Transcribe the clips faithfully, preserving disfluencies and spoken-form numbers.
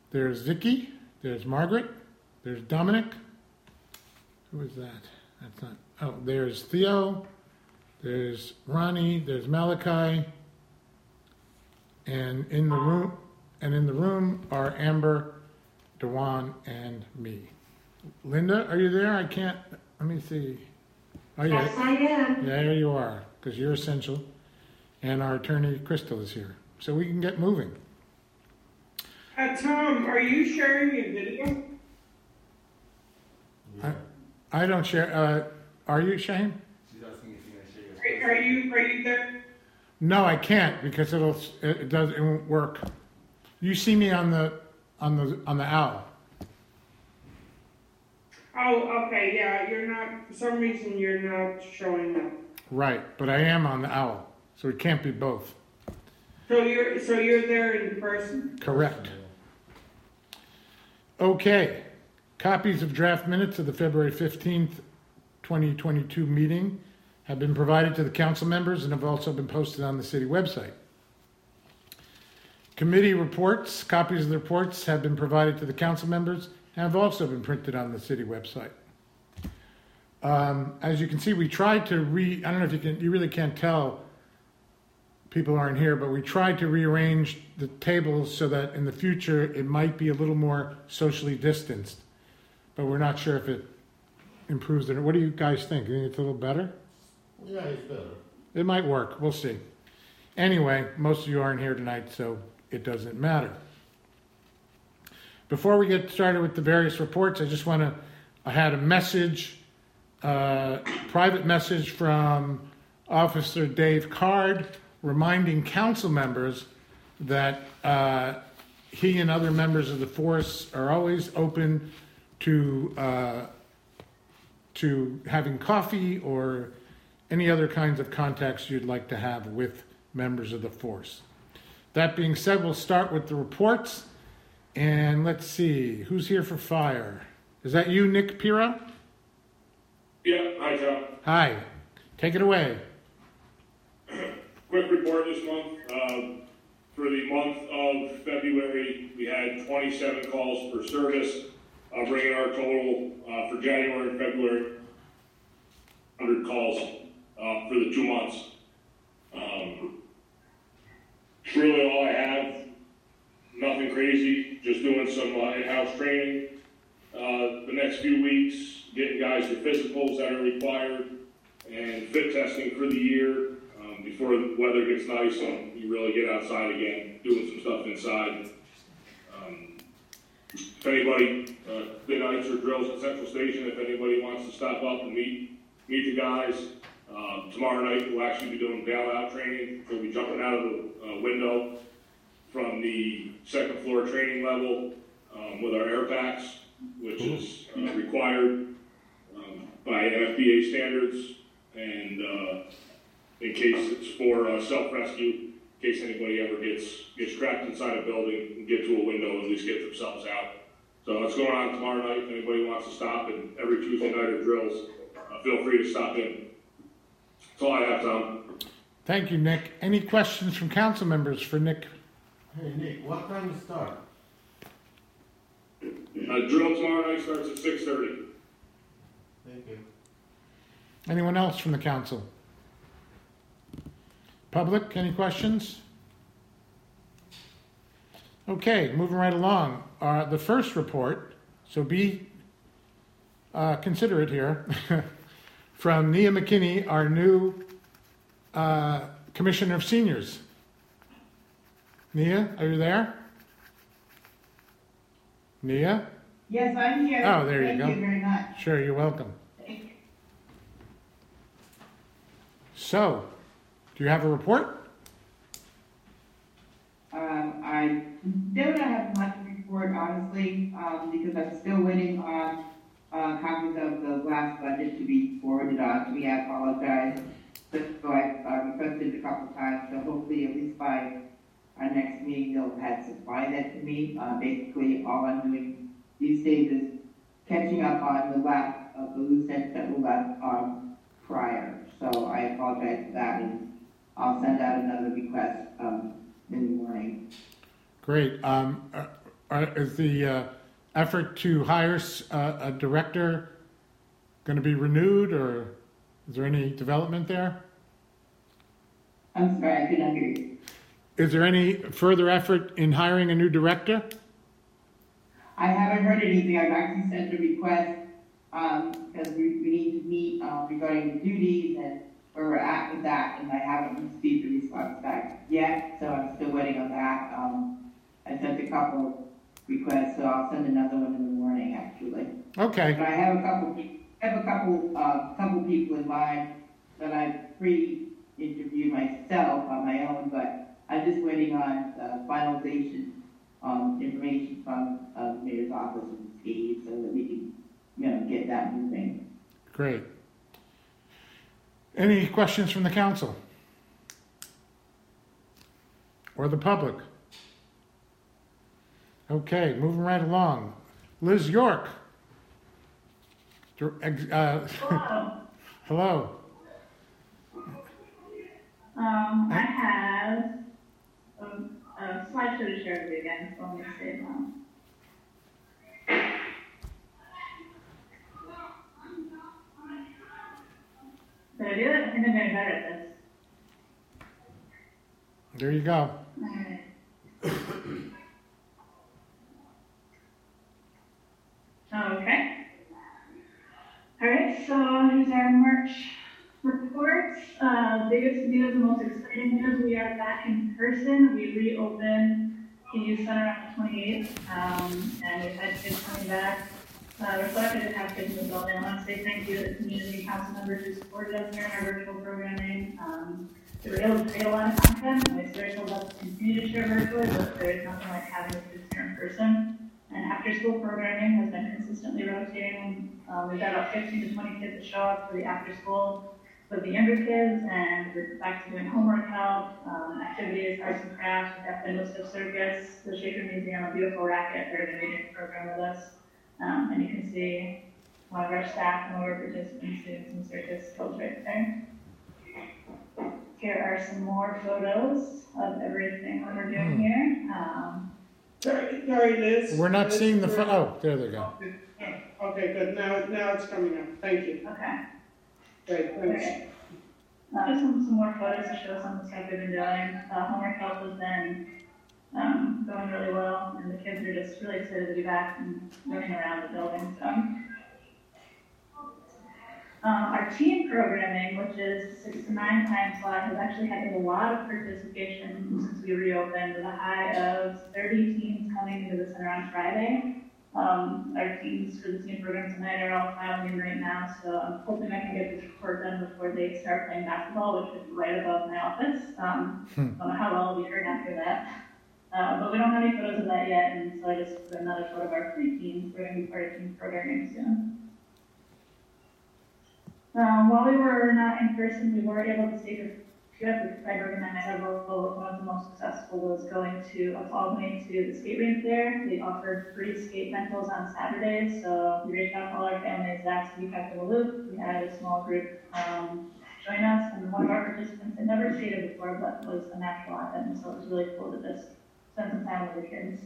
There's Vicky. There's Margaret. There's Dominic. Who is that? That's not. Oh, there's Theo. There's Ronnie. There's Malachi. And in the room, and in the room are Amber, Dewan, and me. Linda, are you there? I can't. Let me see. Oh yeah. Yes, I am. Yeah, there you are, because you're essential. And our attorney, Crystal, is here. So we can get moving. Uh, Tom, are you sharing your video? I, I don't share. Uh, are you, Shane? She's asking if you're going to share your Are, are you, are you there? No, I can't because it'll it, it does it won't work. You see me on the on the on the owl. Oh, okay, yeah, you're not, for some reason you're not showing up. Right, but I am on the owl, so it can't be both. So you're, so you're there in person? Correct. Okay. Copies of draft minutes of the February fifteenth, twenty twenty-two meeting have been provided to the council members and have also been posted on the city website. Committee reports, copies of the reports have been provided to the council members and have also been printed on the city website. Um, as you can see, we tried to re, I don't know if you can, you really can't tell, people aren't here, but we tried to rearrange the tables so that in the future it might be a little more socially distanced. But we're not sure if it improves it. What do you guys think? You think it's a little better? Yeah, it's better. It might work. We'll see. Anyway, most of you aren't here tonight, so it doesn't matter. Before we get started with the various reports, I just want to, I had a message, uh, private message from Officer Dave Card reminding council members that uh, he and other members of the force are always open to uh, to having coffee or any other kinds of contacts you'd like to have with members of the force. That being said, we'll start with the reports. And let's see, who's here for fire? Is that you, Nick Piro? Yeah, hi, Tom. Hi. Take it away. Quick report this month. Um, for the month of February, we had twenty-seven calls per service, uh, bringing our total uh, for January and February, one hundred calls uh, for the two months. Um, it's really all I have. Nothing crazy, just doing some uh, in-house training. Uh, the next few weeks, getting guys their physicals that are required, and fit testing for the year um, before the weather gets nice and you really get outside again, doing some stuff inside. Um, if anybody, uh, midnights or drills at Central Station, if anybody wants to stop up and meet meet the guys, um, tomorrow night we'll actually be doing bailout training. We'll be jumping out of the uh, window from the second floor training level um, with our air packs, which is uh, required um, by N F P A standards, and uh, in case it's for uh, self-rescue, in case anybody ever gets gets trapped inside a building and get to a window, at least get themselves out. So that's going on tomorrow night. If anybody wants to stop, and every Tuesday night of drills, uh, feel free to stop in. That's all I have, Tom. Thank you, Nick. Any questions from council members for Nick? Hey, Nick, what time you start? Uh, drill tomorrow night starts at six thirty. Thank you. Anyone else from the council? Public, any questions? Okay, moving right along. Uh, the first report, so be uh, considerate here, from Nia McKinney, our new uh, Commissioner of Seniors. Nia, are you there? Nia? Yes, I'm here. Oh, there you Thank go. Thank you very much. Sure, you're welcome. Thank you. So, do you have a report? Um, I don't have much to report, honestly, um, because I'm still waiting on uh, copies of the last budget to be forwarded on to me. I apologize. So I uh, requested a couple times, so hopefully at least by our next meeting they'll have supplied that to me. Uh, basically, all I'm doing these days is catching up on the last of the loose ends that were left um, prior. So I apologize for that, and I'll send out another request um, in the morning. Great. Um, uh, are, is the uh, effort to hire s- uh, a director going to be renewed, or is there any development there? I'm sorry, I could not hear you. Is there any further effort in hiring a new director? I haven't heard anything. I've actually sent a request, um, because we, we need to meet, uh, regarding the duties and where we're at with that, and I haven't received a response back yet, so I'm still waiting on that. Um, I sent a couple requests, so I'll send another one in the morning, actually. Okay, But I have a couple, I have a couple, uh, couple people in mind that I pre-interviewed myself on my own, but I'm just waiting on, uh, finalization, um, information from, uh, the mayor's office and Steve, so that we can, you know, get that moving. great. Any questions from the council? Or the public? Okay, moving right along. Liz York. Dir- ex- uh, Hello. Hello. Um, I have a, a slideshow to share with you again, so I'm gonna say it now. Did I do it? I think I'm getting better at this. There you go. Alright. Okay. Alright, so here's our March report. Uh, biggest news, the most exciting news, we are back in person. We reopened the youth center on the twenty-eighth, um, and we've had kids coming back. Uh, we're so happy to have kids in the building. I want to say thank you to the community council members who supported us during our virtual programming. Um, we were able to create a lot of content, and it's very cool to continue to share virtually, but there is nothing like having the kids here in person. And after-school programming has been consistently rotating. Um, we've got about fifteen to twenty kids that show up for the after-school with the younger kids, and we're back to doing homework help, um, activities, arts and crafts. We've got Findlestiff Circus, the Shaker Museum, a beautiful racket. They're going to be doing a program with us. Um, and you can see one of our staff and one of our participants doing some circus skills right there. Here are some more photos of everything that we're doing Hmm. here. Um, Sorry, sorry, Liz. We're not Liz, seeing the, we're- pho- oh, there they go. Okay, good, now, now it's coming up, thank you, okay. great, thanks. Okay. Uh, just some, some more photos to show some of the stuff we've been doing. Uh, homework help has been um, going really well, and the kids are just really excited to be back and running around the building. So, um, our teen programming, which is six to nine time slot, has actually had a lot of participation since we reopened, with a high of thirty teens coming into the center on Friday. Um, our teams for the teen program tonight are all filing in right now, so I'm hoping I can get this report done before they start playing basketball, which is right above my office. Um, Hmm. don't know how well it'll be heard after that. Uh, but we don't have any photos of that yet, and so I just put another photo of our pre-teens. We're going to be part of teen programming soon. Um, while we were not in person, we were able to take a few efforts by organizing several. One of the most successful was going to Albany to the skate rink there. They offered free skate rentals on Saturdays, so we reached out to all our families last week after the loop. We had a small group um, join us, and one of our participants had never skated before, but was a natural at it, and so it was really cool to just spend some time with the kids.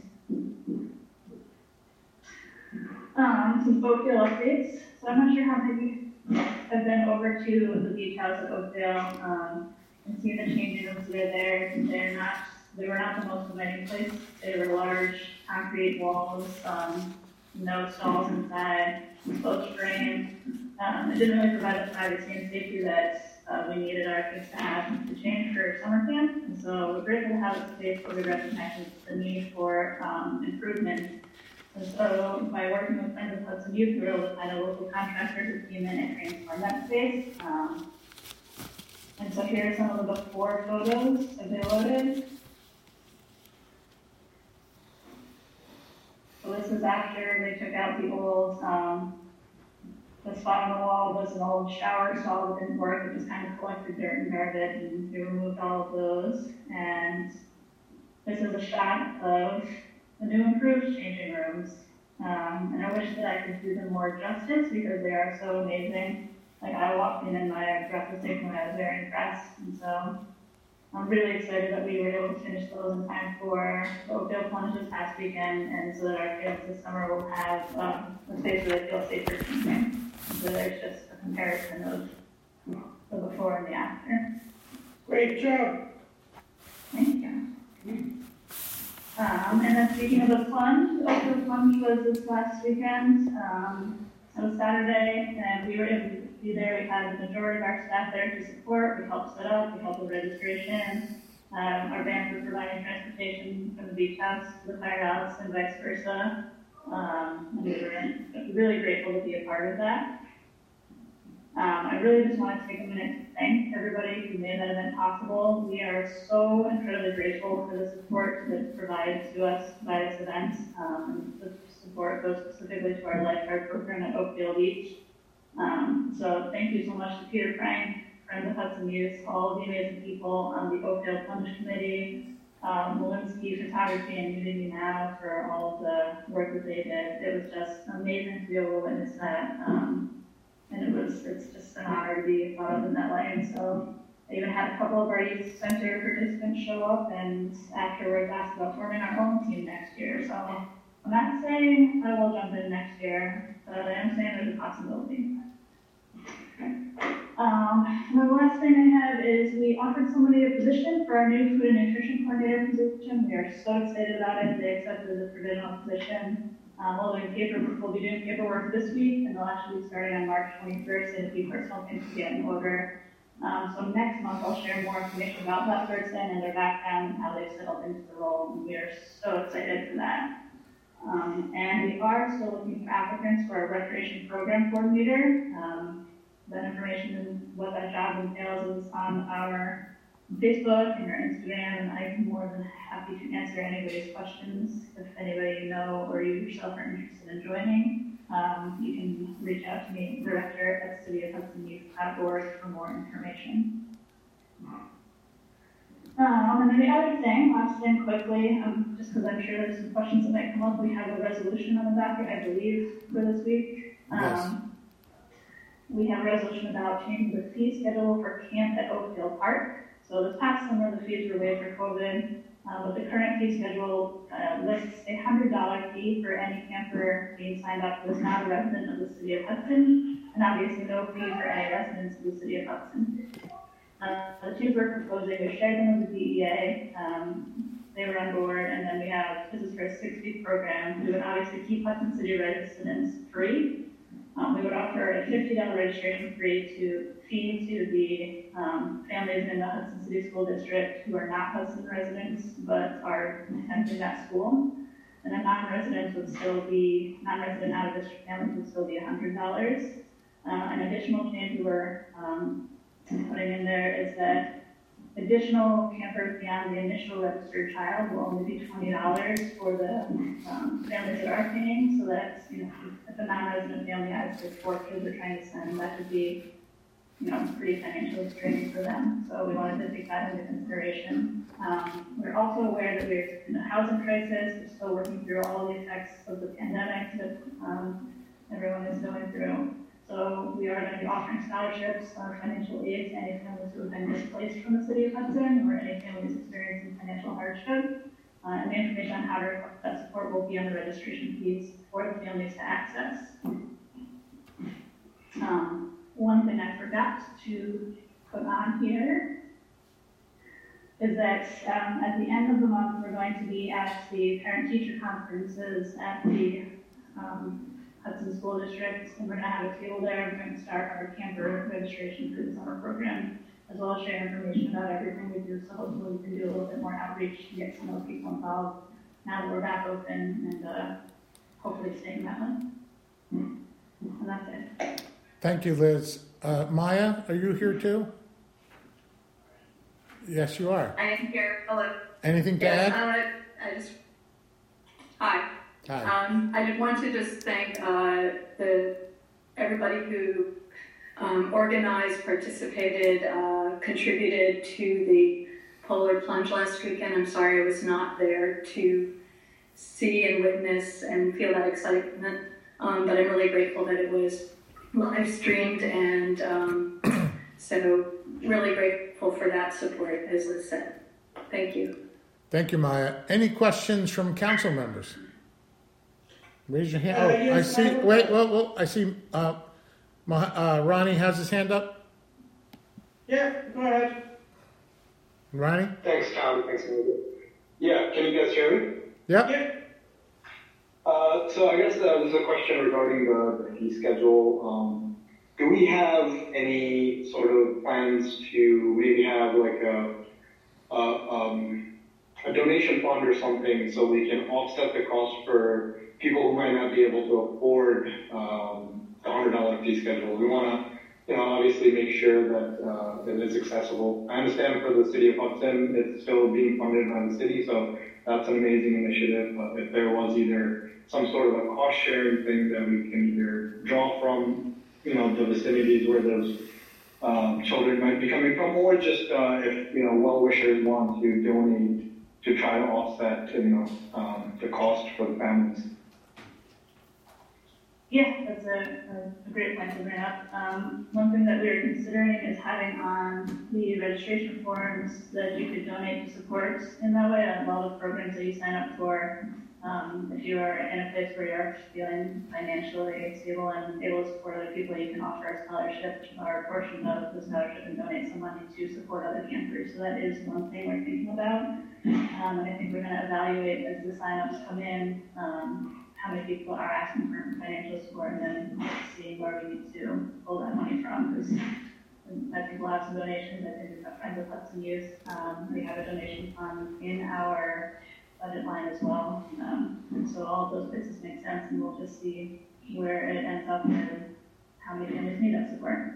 Um, some Oakdale updates. So I'm not sure how many have been over to the beach house at Oakdale um, and seen the change rooms that are there. They're not, they were not the most inviting place. They were large concrete walls, um, no stalls inside, closed frame. Um, it didn't really provide the privacy and safety that uh, we needed our kids to have to change for summer camp. And so we're grateful to have a space where we recognize the need for um, improvement. And so by working with Friends of Hudson Youth, we were able to find a local contractor who came in and transformed that space. Um, and so here are some of the before photos that they loaded. So this is after they took out the old, um, the spot on the wall was an old shower stall that didn't work. It just kind of collected dirt and garbage, and they removed all of those. And this is a shot of the new improved changing rooms. Um, and I wish that I could do them more justice because they are so amazing. Like I walked in and my breath was taken when I was very impressed. And so I'm really excited that we were able to finish those in time for the Oakdale Plunge this past weekend, and so that our kids this summer will have um, a space where they feel safer teaching. So there's just a comparison of the before and the after. Great job. Thank you. Um, and then speaking of the plunge, the Oakdale Plunge was this last weekend. Um, it was Saturday, and we were able to be there. We had the majority of our staff there to support. We helped set up, we helped with registration. Um, our band was providing transportation from the beach house to the firehouse and vice versa. Um, and we were really grateful to be a part of that. Um, I really just want to take a minute to thank everybody who made that event possible. We are so incredibly grateful for the support that's provided to us by this event. Um, and the support goes specifically to our lifeguard program at Oakdale Beach. Um, so thank you so much to Peter Frank, Friends of Hudson Youth, all of the amazing people on the Oakdale Plunge Committee, um, Malinsky Photography and Unity Now for all of the work that they did. It was just amazing to be able to witness that. Um, And it was, it's just an honor to be thought of in that way. So I even had a couple of our youth center participants show up and afterwards asked about forming our own team next year. So I'm not saying I will jump in next year, but I am saying there's a possibility. Um, the last thing I have is we offered somebody a position for our new food and nutrition coordinator position. We are so excited about it. They accepted the provisional position. Um, we'll, doing paper, we'll be doing paperwork this week, and they'll actually be starting on March twenty-first, and a few personal things to get in order. Um, so next month, I'll share more information about that person and their background and how they've settled into the role, and we are so excited for that. Um, and we are still looking for applicants for our recreation program coordinator. Um, that information and what that job entails is on our Facebook and our Instagram, and I'm more than happy to answer anybody's questions. If anybody you know or you yourself are interested in joining, um, you can reach out to me, director at city of hudson youth dot org for more information. Um, and then the other thing, last thing quickly, um, just because I'm sure there's some questions that might come up, we have a resolution on the docket, I believe, for this week. Um, Yes. We have a resolution about changing the fee schedule for camp at Oakdale Park. So this past summer, the fees were waived for COVID, uh, but the current fee schedule uh, lists a one hundred dollars fee for any camper being signed up who is not a resident of the city of Hudson, and obviously no fee for any residents of the city of Hudson. Uh, the two we're proposing, we shared them with the D E A, um, they were on board, and then we have, this is for a six-week program. We would obviously keep Hudson City residents free. Um, we would offer a fifty dollars registration fee to fee to the um, families in the Hudson City School District who are not Hudson residents but are attending that school. And then non-residents would still be, non-resident out-of-district families would still be one hundred dollars. Uh, an additional change we were um, putting in there is that additional campers beyond the initial registered child will only be twenty dollars for the um, families that are paying, so that, you know, if a non-resident family has their four kids they're trying to send, that could be, you know, pretty financially straining for them. So we wanted to take that into consideration. Um, we're also aware that we're in a housing crisis. We're still working through all the effects of the pandemic that um, everyone is going through. So we are going to be offering scholarships or financial aid to any families who have been displaced from the city of Hudson or any families experiencing financial hardship. Uh, and the information on how to request that support will be on the registration fees for the families to access. Um, one thing I forgot to put on here is that um, at the end of the month, we're going to be at the parent-teacher conferences at the um, Hudson School District, and we're going to have a table there. We're going to start our camper registration for the summer program, as well as share information about everything we do. So hopefully we can do a little bit more outreach to get some of the people involved now that we're back open, and uh, hopefully staying that way. And that's it. Thank you, Liz. Uh, Maya, are you here too? Yes, you are. I am here. Hello. Anything to Yes, add? uh, I just, hi. Hi. Um, I did want to just thank uh, the everybody who um, organized, participated, uh, contributed to the Polar Plunge last weekend. I'm sorry I was not there to see and witness and feel that excitement, um, but I'm really grateful that it was live streamed, and um, so really grateful grateful for that support, as Liz said. Thank you. Thank you, Maya. Any questions from council members? Raise your hand. Uh, Oh, I yes, see, I have a- wait, well, well, I see, uh, Ma- uh, Ronnie has his hand up. Yeah, go ahead. Ronnie? Thanks, Tom. Thanks, Megan. Yeah, can you guys hear me? Yep. Yeah. Uh, so I guess uh, there's a question regarding the, the fee schedule. Um, do we have any sort of plans to maybe have like a, a, um, a donation fund or something so we can offset the cost for people who might not be able to afford um, the one hundred dollar fee schedule? We want to, you know, obviously make sure that uh, it is accessible. I understand for the city of Hudson, it's still being funded by the city, so that's an amazing initiative. But if there was either some sort of a cost sharing thing that we can either draw from, you know, the vicinities where those um, children might be coming from, or just uh, if, you know, well-wishers want to donate to try to offset, you know, um, the cost for the families. Yeah, that's a, a great point to bring up. Um, one thing that we were considering is having on the registration forms that you could donate to support in that way. A lot of programs that you sign up for, um, if you are in a place where you're feeling financially stable and able to support other people, you can offer a scholarship or a portion of the scholarship and donate some money to support other campers. So that is one thing we're thinking about. Um, and I think we're going to evaluate as the signups come in, um, how many people are asking for financial support, and then seeing where we need to pull that money from. Because I think we'll have some donations. I think we've got Friends of Hudson Youth. Um, we have a donation fund in our budget line as well. Um, and so all of those places make sense, and we'll just see where it ends up and how many families need that support.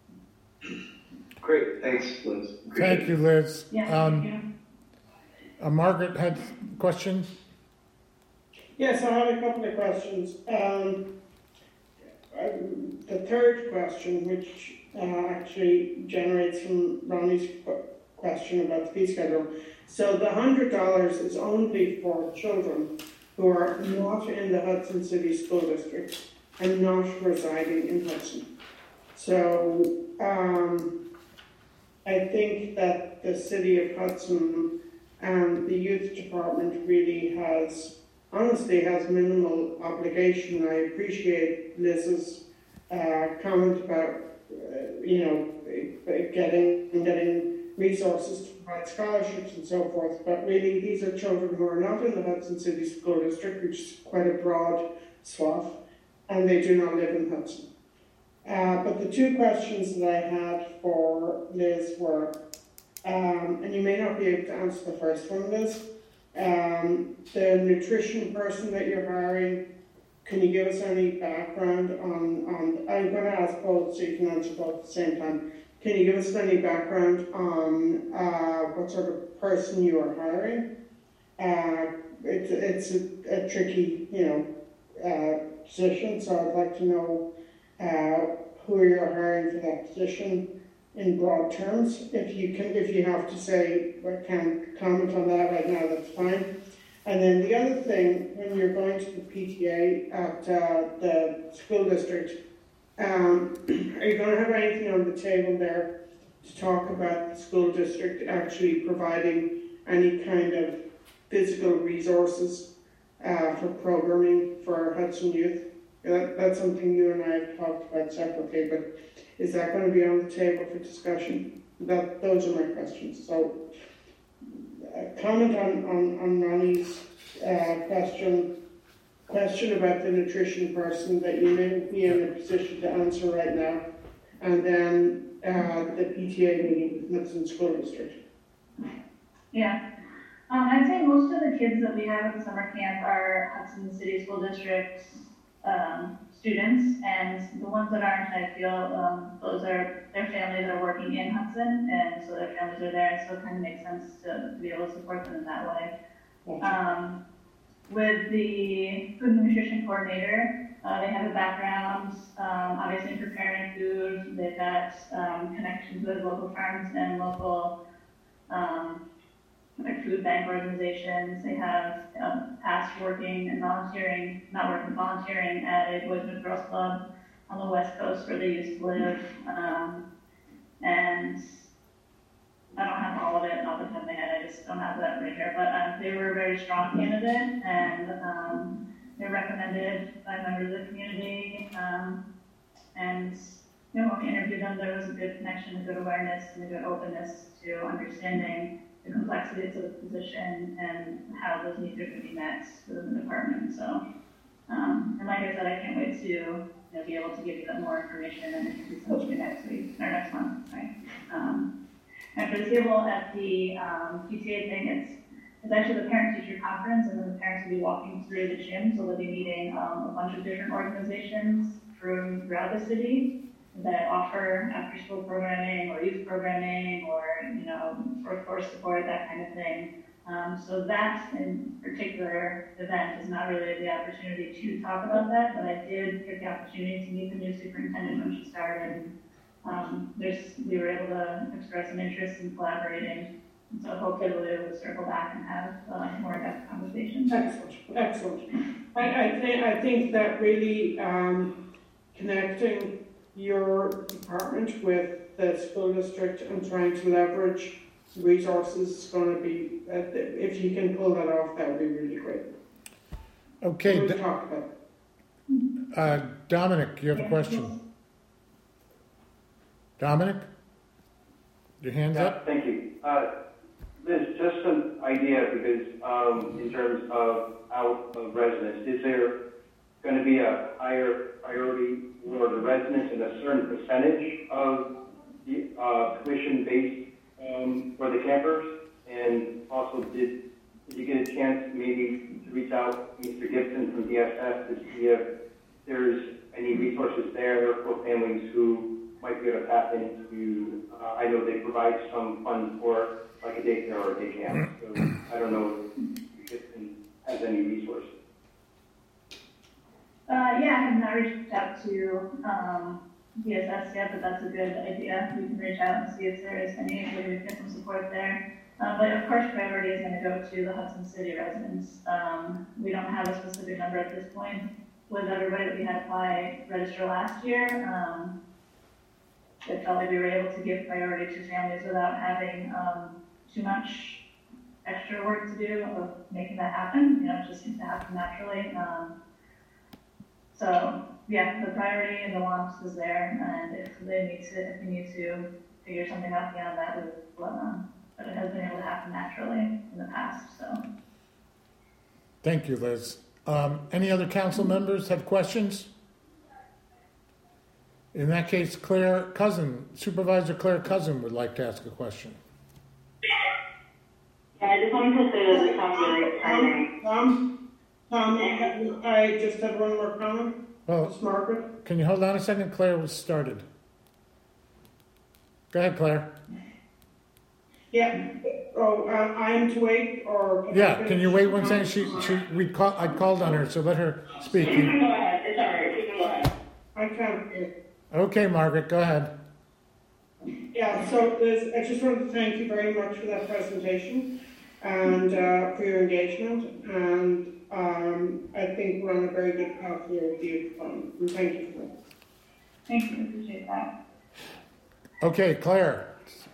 Great, thanks, Liz. Appreciate Thank you, Liz. Yeah, Um, thank you. Uh, Margaret had a question. Yes, I have a couple of questions. Um, um, the third question, which uh, actually generates from Ronnie's qu- question about the fee schedule. So the one hundred dollars is only for children who are not in the Hudson City School District and not residing in Hudson. So um, I think that the City of Hudson and the Youth Department really has honestly has minimal obligation. I appreciate Liz's uh, comment about, uh, you know, getting getting resources to provide scholarships and so forth, but really these are children who are not in the Hudson City School District, which is quite a broad swath, and they do not live in Hudson. Uh, but the two questions that I had for Liz were, um, and you may not be able to answer the first one, Liz, Um, the nutrition person that you're hiring, can you give us any background on, on, I'm going to ask both so you can answer both at the same time. Can you give us any background on uh, what sort of person you are hiring? Uh, it, it's a, a tricky, you know, uh, position, so I'd like to know uh, who you're hiring for that position in broad terms. If you can, if you have to say, I can't comment on that right now, that's fine. And then the other thing, when you're going to the P T A at uh, the school district, um, are you going to have anything on the table there to talk about the school district actually providing any kind of physical resources uh, for programming for Hudson Youth? That, that's something you and I have talked about separately, but is that going to be on the table for discussion? That, those are my questions. So, uh, comment on, on, on Ronnie's uh, question, question about the nutrition person that you may be in a position to answer right now, and then uh, the P T A meeting with Hudson School District. Yeah. Um, I'd say most of the kids that we have at the summer camp are Hudson City School District um, students, and the ones that aren't, I feel, um, those are their families are working in Hudson, and so their families are there, and so it kind of makes sense to, to be able to support them in that way. Um, with the food and nutrition coordinator, uh, they have a background, um, obviously in preparing food. They've got um, connections with local farms and local um, like food bank organizations. They have um, past working and volunteering, not working, volunteering at a Boys and Girls Club on the West Coast where they used to live. Um, and I don't have all of it off the top of my head, I just don't have that right here, but, um, they were a very strong candidate, and, um, they're recommended by members of the community, um, and, you know, when we interviewed them, there was a good connection, a good awareness, and a good openness to understanding the complexities of the position and how those needs are going to be met within the department. So, um, and like I said, I can't wait to, you know, be able to give you that more information and introduce them to you next week or next month, right? Um, and for the table at the um, P T A thing, it's it's actually the parent-teacher conference, and then the parents will be walking through the gym, so they'll be meeting um, a bunch of different organizations from throughout the city that offer after-school programming or youth programming or, you know, workforce support, that kind of thing. Um, so that in particular event is not really the opportunity to talk about that, but I did get the opportunity to meet the new superintendent when she started. Um, there's, we were able to express some interest in collaborating. And so hopefully we'll be able to circle back and have uh, more in-depth conversations. Excellent, excellent. I, I think, I think that really, um, connecting your department with the school district and trying to leverage resources is going to be, uh, if you can pull that off, that would be really great. Okay, We'll D- talk about it. uh, Dominic, you have a question? Dominic? Your hand's Yeah, up? thank you. Uh, Liz, just an idea, because um, in terms of out of residents, is there going to be a higher priority for the residents in a certain percentage of the uh, tuition base um, for the campers? And also, did, did you get a chance maybe to reach out to Mister Gibson from D S S to see if there's any resources there for families who might be able to tap into? Uh, I know they provide some funds for like a daycare or a day camp, so I don't know if Gibson has any resources. Uh, yeah, I have not reached out to um, D S S yet, but that's a good idea. We can reach out and see if there is any way we can get some support there. Uh, but of course, priority is going to go to the Hudson City residents. Um, we don't have a specific number at this point with everybody that we had apply register last year. Um, it felt like we were able to give priority to families without having um, too much extra work to do of making that happen. You know, it just seems to happen naturally. Um, So, yeah, the priority and the want is there, and if they need to, if we need to figure something out beyond that, we will let them. But it has been able to happen naturally in the past, so. Thank you, Liz. Um, any other council members have questions? In that case, Claire Cousin, Supervisor Claire Cousin would like to ask a question. Yeah, I just wanted to say that it sounds really exciting. Um, Um, I just had one more comment. Well, Miss Margaret. can you hold on a second? Claire was started. Go ahead, Claire. Yeah. Oh, uh, I am to wait, or can I Yeah, finish? can you wait one second? She, she, we call, I called on her, so let her speak. You can go ahead, it's all right, you can go ahead. I can't. Okay, Margaret, go ahead. Yeah. So Liz, I just wanted to thank you very much for that presentation and uh, for your engagement, and um, I think we're on a very good path here with the youth fund. And thank you for that. Thank you, appreciate that. Okay, Claire.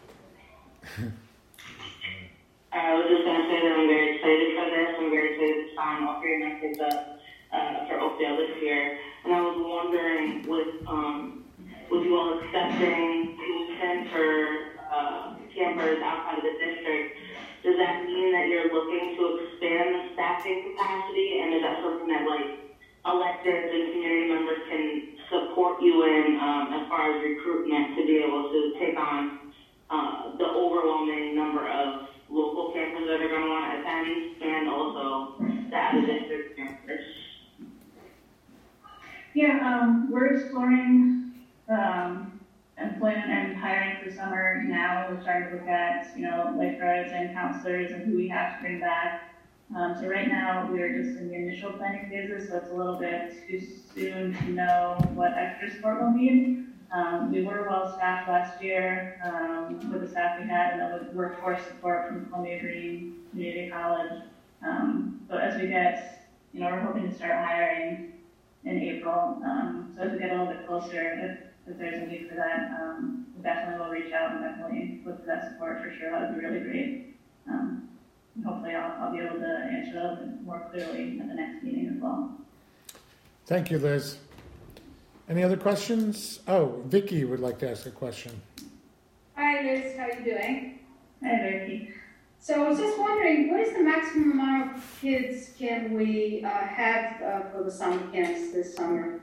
I was just gonna say that I'm very excited for this, I'm very excited to sign all three of my kids up, uh, for Oakdale this year. And I was wondering, with, um, with you all accepting tuition for, uh, campers outside of the district, does that mean that you're looking to expand the staffing capacity, and is that something that, like, electeds and community members can support you in, um, as far as recruitment to be able to take on, uh, the overwhelming number of local campers that are going to want to attend, and also the out-of-district campers? Yeah, um, we're exploring, um, employment and hiring for summer now. We're starting to look at, you know, lifeguards and counselors and who we have to bring back. Um, so right now we're just in the initial planning phases, so it's a little bit too soon to know what extra support we'll need. Um, we were well staffed last year, um, with the staff we had, and then with workforce support from Columbia Green Community College. Um, but as we get, you know, we're hoping to start hiring in April. Um, so as we get a little bit closer, if, if there's a need for that, um, we definitely will reach out and definitely look for that support for sure. That would be really great. Um, and hopefully I'll, I'll be able to answer that a little bit more clearly at the next meeting as well. Thank you, Liz. Any other questions? Oh, Vicky would like to ask a question. Hi Liz, how are you doing? Hi, Vicky. So I was just wondering, what is the maximum amount of kids can we uh, have uh, for the summer camps this summer?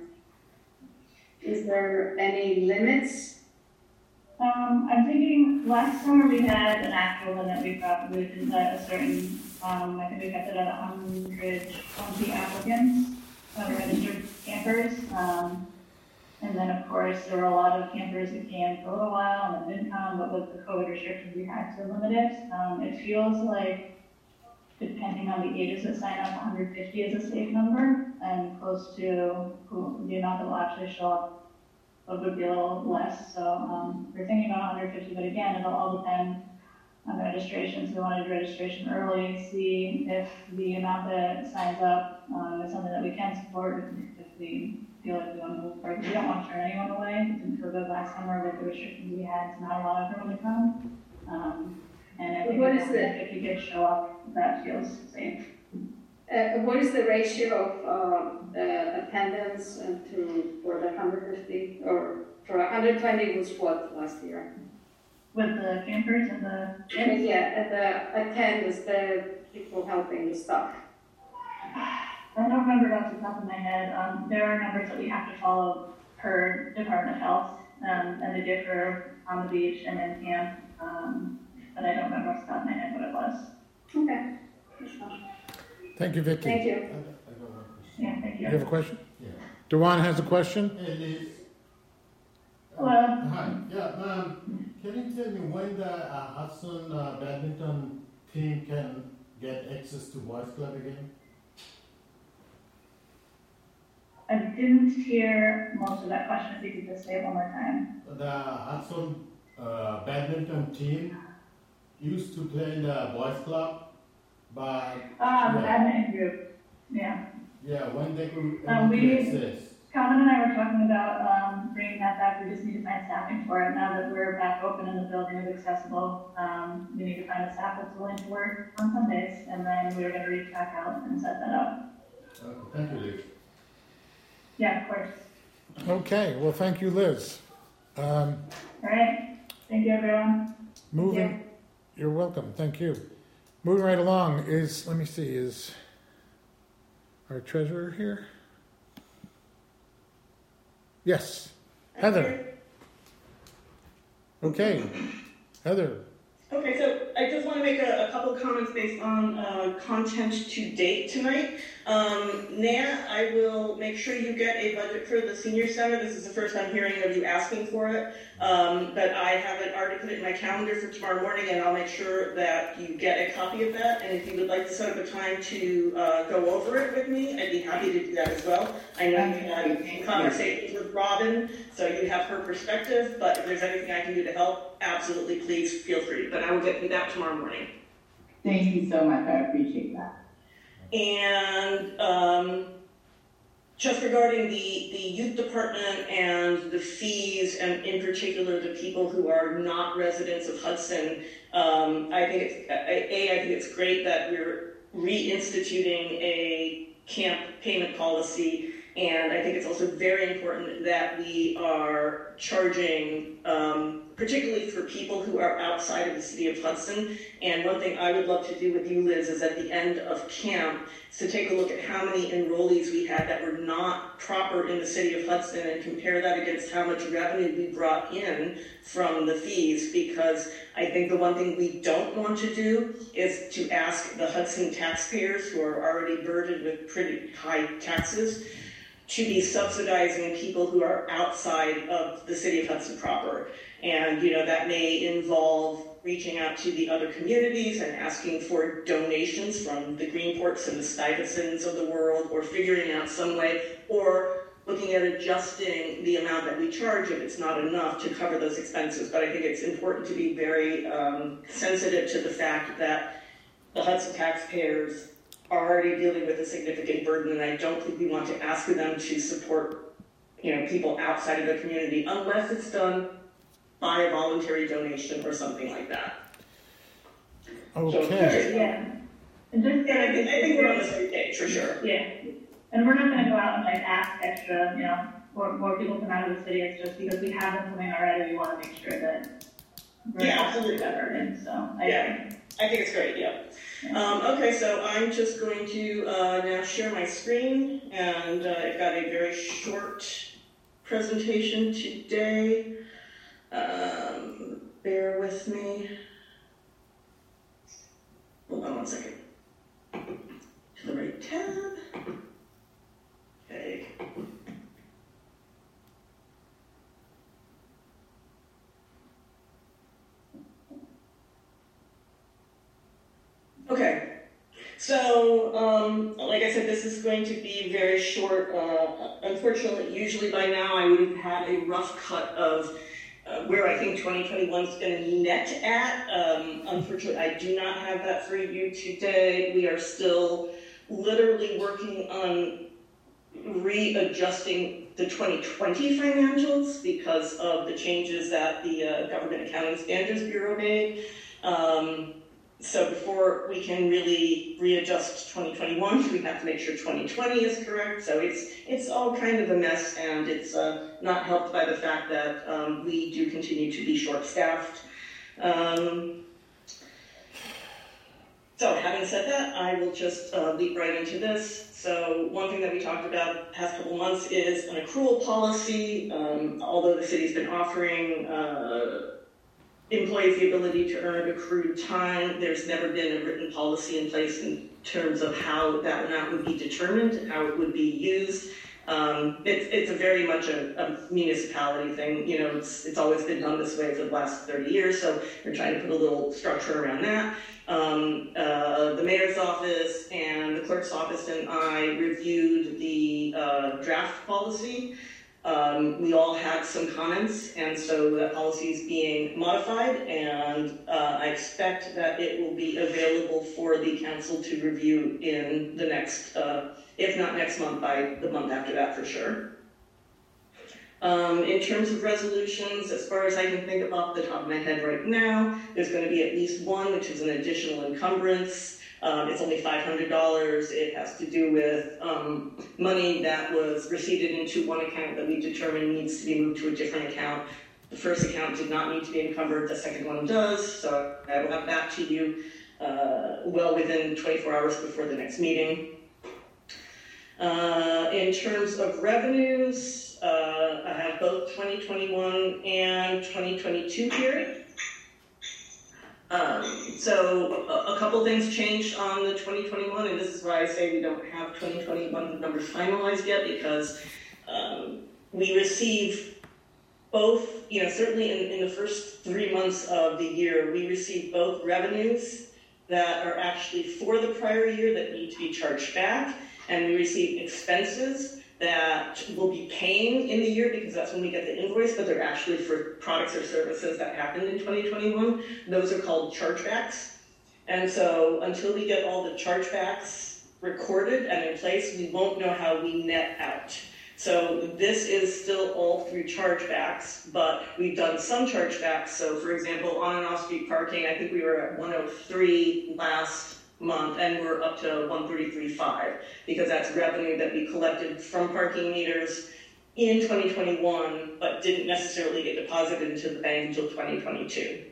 Is there any limits? Um, I'm thinking last summer we had an actual limit. We got we did a certain, um, I think we kept it at one hundred twenty applicants, uh, registered campers. Um, and then of course there were a lot of campers who came for a little while and then didn't come, but with the COVID restrictions we had to limit it. Um, it feels like, depending on the ages that sign up, one hundred fifty is a safe number, and close to who, the amount that will actually show up would be a little less. So um, we're thinking about one hundred fifty, but again, it'll all depend on the registration. So we want to do registration early, see if the amount that signs up um, is something that we can support, if, if we feel like we want to move forward. We don't want to turn anyone away. It didn't feel good last summer with the restrictions we had to not allow everyone to come. Um, and I think What if is the- if you get show up, that feels safe. Uh, what is the ratio of uh, uh, attendance and to for the one hundred fifty, or for one hundred twenty was what last year? With the campers and the And yeah, and the attendance, the people helping the stuff. I don't remember off the top of my head. Um, there are numbers that we have to follow per Department of Health, um, and they differ on the beach and in camp. Um, but I don't remember off the top of my head what it was. Okay. Thank you, Vicky. Thank I you. got, I got one question. Yeah, thank you. You have a question? Yeah. Dewan has a question? Hey, Liz. Uh, Hello. Hi. Yeah, um, can you tell me when the uh, Hudson uh, badminton team can get access to Boys Club again? I didn't hear most of that question. If you could just say it one more time. The Hudson uh, badminton team used to play in the Boys Club, but Ah, the yeah, badminton group. Yeah. yeah, when they could Um, able to we- access. Calvin and I were talking about um, bringing that back. We just need to find staffing for it. Now that we're back open and the building is accessible, um, we need to find a staff that's willing to work on Sundays, and then we were going to reach back out and set that up. Okay, thank you, Liz. Yeah, of course. Okay, well, thank you, Liz. Um, All right. Thank you, everyone. moving, you're welcome, thank you. Moving right along is, let me see, is our treasurer here? Yes, Heather. Okay, Heather. Okay, so I just want to make a, a couple comments based on uh, content to date tonight. Um, Nair, I will make sure you get a budget for the senior center. This is the first I'm hearing of you asking for it. Um, but I haven't already put it in my calendar for tomorrow morning, and I'll make sure that you get a copy of that. And if you would like to set up a time to uh, go over it with me, I'd be happy to do that as well. I know you had conversations with Robin, so you have her perspective, but if there's anything I can do to help, absolutely, please feel free. But I will get you that tomorrow morning. Thank you so much, I appreciate that. And um, just regarding the, the youth department and the fees, and in particular the people who are not residents of Hudson, um, I think it's, A, I think it's great that we're reinstituting a camp payment policy. And I think it's also very important that we are charging, um, particularly for people who are outside of the city of Hudson. And one thing I would love to do with you, Liz, is at the end of camp, is to take a look at how many enrollees we had that were not proper in the city of Hudson and compare that against how much revenue we brought in from the fees. Because I think the one thing we don't want to do is to ask the Hudson taxpayers, who are already burdened with pretty high taxes, to be subsidizing people who are outside of the city of Hudson proper. And, you know, that may involve reaching out to the other communities and asking for donations from the Greenports and the Stuyvesants of the world, or figuring out some way, or looking at adjusting the amount that we charge if it's not enough to cover those expenses. But I think it's important to be very um, sensitive to the fact that the Hudson taxpayers are already dealing with a significant burden, and I don't think we want to ask them to support, you know, people outside of the community unless it's done by a voluntary donation or something like that. Okay. Yeah. And just, And I think, I think we're on the same page for sure. yeah. And we're not gonna go out and like ask extra, you know, more, more people come out of the city. It's just because we have them coming already, we wanna make sure that we're Yeah, absolutely. better, and so, I Yeah. agree. I think it's great, yeah. Um, okay, so I'm just going to uh, now share my screen, and uh, I've got a very short presentation today. Um, bear with me. Hold on one second. To the right tab. Okay. Okay, so um, like I said, this is going to be very short. Uh, unfortunately, usually by now I would have had a rough cut of uh, where I think twenty twenty-one is going to net at. Um, unfortunately, I do not have that for you today. We are still literally working on readjusting the twenty twenty financials because of the changes that the uh, Government Accounting Standards Bureau made. Um, So before we can really readjust twenty twenty-one, we have to make sure twenty twenty is correct. So it's it's all kind of a mess, and it's uh, not helped by the fact that um, we do continue to be short-staffed. Um, so having said that, I will just uh, leap right into this. So one thing that we talked about the past couple months is an accrual policy. Um, although the city's been offering uh, employees the ability to earn accrued time, there's never been a written policy in place in terms of how that amount would be determined, how it would be used. Um, it's, it's a very much a, a municipality thing. You know, it's, it's always been done this way for the last thirty years, so we're trying to put a little structure around that. Um, uh, the mayor's office and the clerk's office and I reviewed the uh, draft policy. Um, we all had some comments, and so that policy is being modified, and uh, I expect that it will be available for the council to review in the next, uh, if not next month, by the month after that for sure. Um, in terms of resolutions, as far as I can think off the top of my head right now, there's going to be at least one, which is an additional encumbrance. Um, it's only five hundred dollars. It has to do with um, money that was receipted into one account that we determined needs to be moved to a different account. The first account did not need to be encumbered. The second one does. So I will have that to you uh, well within twenty-four hours before the next meeting. Uh, in terms of revenues, uh, I have both twenty twenty-one and twenty twenty-two here. Um, so a, a couple things changed on the twenty twenty-one, and this is why I say we don't have twenty twenty-one numbers finalized yet, because um, we receive both, you know, certainly in, in the first three months of the year, we receive both revenues that are actually for the prior year that need to be charged back, and we receive expenses that we'll be paying in the year because that's when we get the invoice, but they're actually for products or services that happened in twenty twenty-one. Those are called chargebacks. And so until we get all the chargebacks recorded and in place, we won't know how we net out. So this is still all through chargebacks, but we've done some chargebacks. So for example, on and off street parking, I think we were at one oh three last month, and we're up to one thirty-three point five, because that's revenue that we collected from parking meters in twenty twenty-one, but didn't necessarily get deposited into the bank until twenty twenty-two.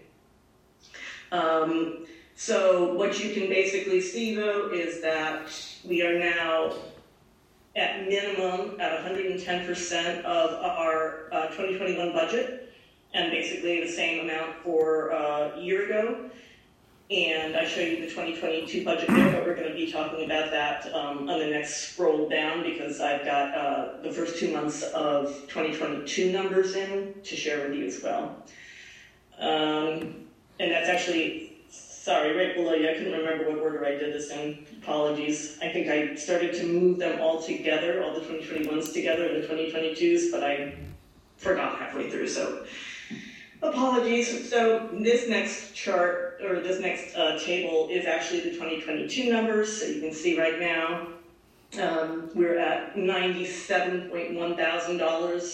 Um, so what you can basically see, though, is that we are now at minimum at one hundred ten percent of our uh, twenty twenty-one budget, and basically the same amount for uh, a year ago. And I show you the twenty twenty-two budget there, but we're going to be talking about that um, on the next scroll down, because I've got uh, the first two months of twenty twenty-two numbers in to share with you as well. Um, and that's actually, sorry, right below you, I couldn't remember what order I did this in. Apologies. I think I started to move them all together, all the twenty twenty-ones together and the twenty twenty-twos, but I forgot halfway through, so apologies. So this next chart, or this next uh, table, is actually the twenty twenty-two numbers. So you can see right now, um, we're at ninety-seven point one thousand dollars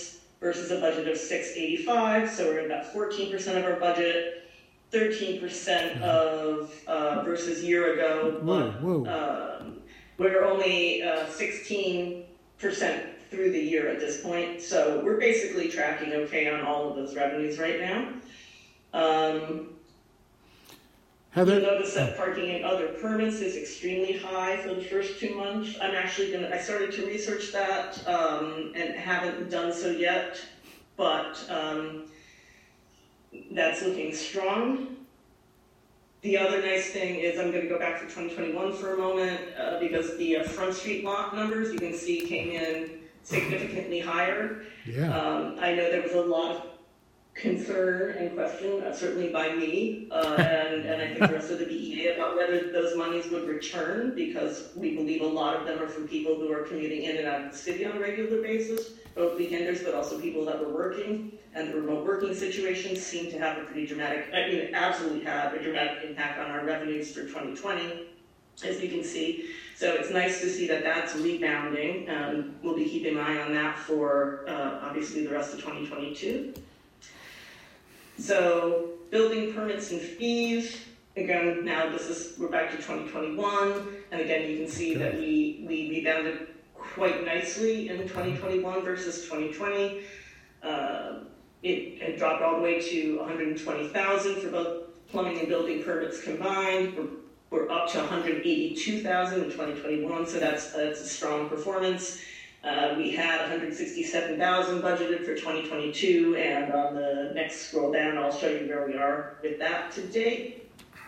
versus a budget of six eighty-five, so we're at about fourteen percent of our budget, thirteen percent of, uh, versus year ago, Whoa, but, whoa. um, we're only, uh, sixteen percent through the year at this point, so we're basically tracking okay on all of those revenues right now. Um, Heather? You'll notice that parking and other permits is extremely high for the first two months. I'm actually gonna, I started to research that, um, and haven't done so yet, but, um, that's looking strong. The other nice thing is I'm gonna go back to twenty twenty-one for a moment, uh, because the uh, Front Street lot numbers, you can see, came in significantly higher. Yeah. Um, I know there was a lot of concern and question, uh, certainly by me, uh, and, and I think the rest of the B E A about whether those monies would return, because we believe a lot of them are from people who are commuting in and out of the city on a regular basis, both weekenders, but also people that were working, and the remote working situations seem to have a pretty dramatic, I mean, absolutely have a dramatic impact on our revenues for twenty twenty, as you can see. So it's nice to see that that's rebounding. Um, we'll be keeping an eye on that for, uh, obviously, the rest of twenty twenty-two. So building permits and fees, again, now this is, we're back to twenty twenty-one, and again, you can see that we, we rebounded quite nicely in twenty twenty-one versus twenty twenty. Uh, it, it dropped all the way to one hundred twenty thousand for both plumbing and building permits combined. We're, we're up to one hundred eighty-two thousand in twenty twenty-one, so that's, that's a strong performance. Uh, we had one hundred sixty-seven thousand budgeted for twenty twenty-two, and on the next scroll down, I'll show you where we are with that to date.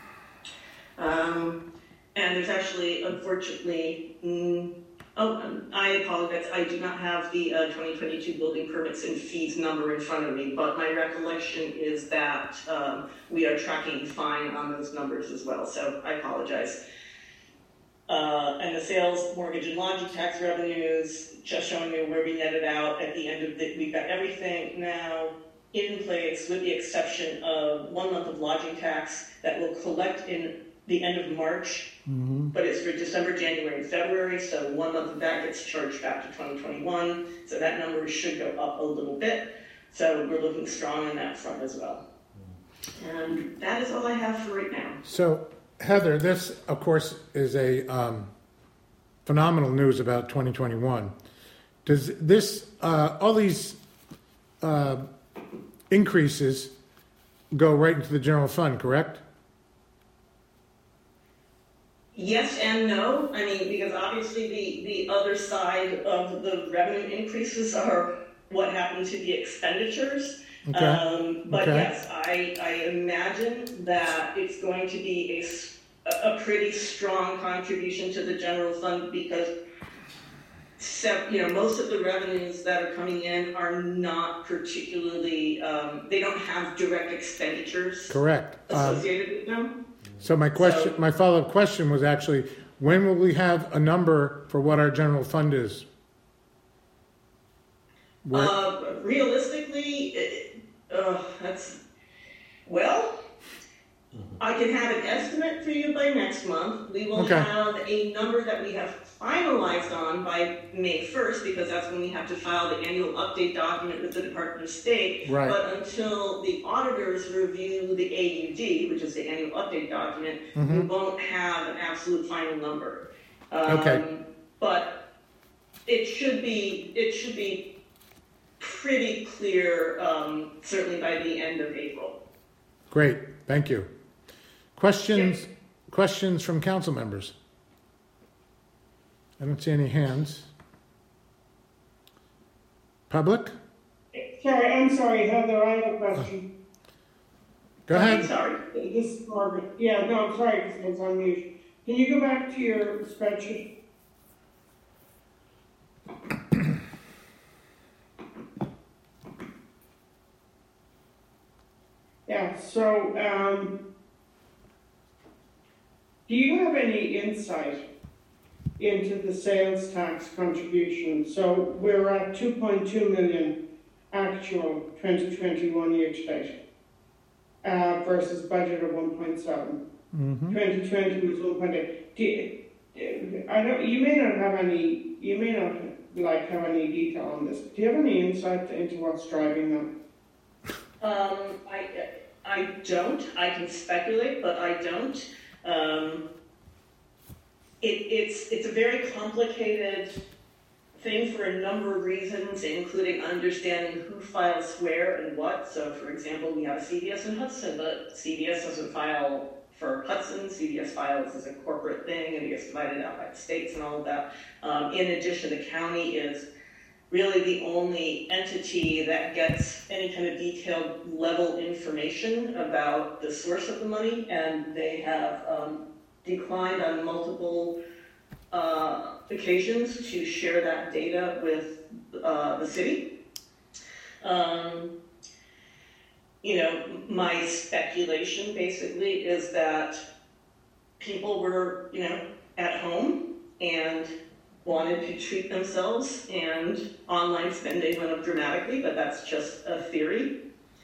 Um, and there's actually, unfortunately, mm, oh, um, I apologize, I do not have the uh, twenty twenty-two building permits and fees number in front of me, but my recollection is that um, we are tracking fine on those numbers as well, so I apologize. Uh, and the sales, mortgage, and lodging tax revenues, just showing you where we netted out at the end of the, we've got everything now in place with the exception of one month of lodging tax that will collect in the end of March, mm-hmm. but it's for December, January, and February, so one month of that gets charged back to twenty twenty-one, so that number should go up a little bit, so we're looking strong on that front as well. And that is all I have for right now. So, Heather, this, of course, is a um, phenomenal news about twenty twenty-one. Does this, uh, all these uh, increases go right into the general fund, correct? Yes and no. I mean, because obviously the, the other side of the revenue increases are what happened to the expenditures. Okay. Um, but okay. yes, I, I imagine that it's going to be a, a pretty strong contribution to the general fund because you know, most of the revenues that are coming in are not particularly, um, they don't have direct expenditures correct. associated um, with them. So my question, so, my follow-up question was actually, when will we have a number for what our general fund is? Where? Uh, realistically, it, uh, that's, well, I can have an estimate for you by next month. We will okay. have a number that we have finalized on by May first, because that's when we have to file the annual update document with the Department of State. Right. But until the auditors review the A U D, which is the annual update document, mm-hmm. we won't have an absolute final number. Um, okay. But it should be, it should be pretty clear, um, certainly by the end of April. Great, thank you. Questions, yes. questions from council members? I don't see any hands. Public? Sorry, I'm sorry, Heather, I have a question. Go ahead. I'm sorry. This is Margaret. Yeah, no, I'm sorry, because it's on mute. Can you go back to your spreadsheet? Yeah, so, um, do you have any insight into the sales tax contribution? So we're at two point two million actual twenty twenty-one year to date uh, versus budget of one point seven. Mm-hmm. twenty twenty was one point eight. Do you, I don't. You may not have any. You may not like have any detail on this. Do you have any insight into what's driving them? Um, I, I don't. I can speculate, but I don't. Um, it, it's, it's a very complicated thing for a number of reasons, including understanding who files where and what. So, for example, we have a C V S in Hudson, but C V S doesn't file for Hudson. C V S files as a corporate thing, and it gets divided out by the states and all of that. Um, in addition, the county is really the only entity that gets any kind of detailed level information about the source of the money, and they have um, declined on multiple uh, occasions to share that data with uh, the city. Um, you know, my speculation basically is that people were, you know, at home and wanted to treat themselves, and online spending went up dramatically, but that's just a theory.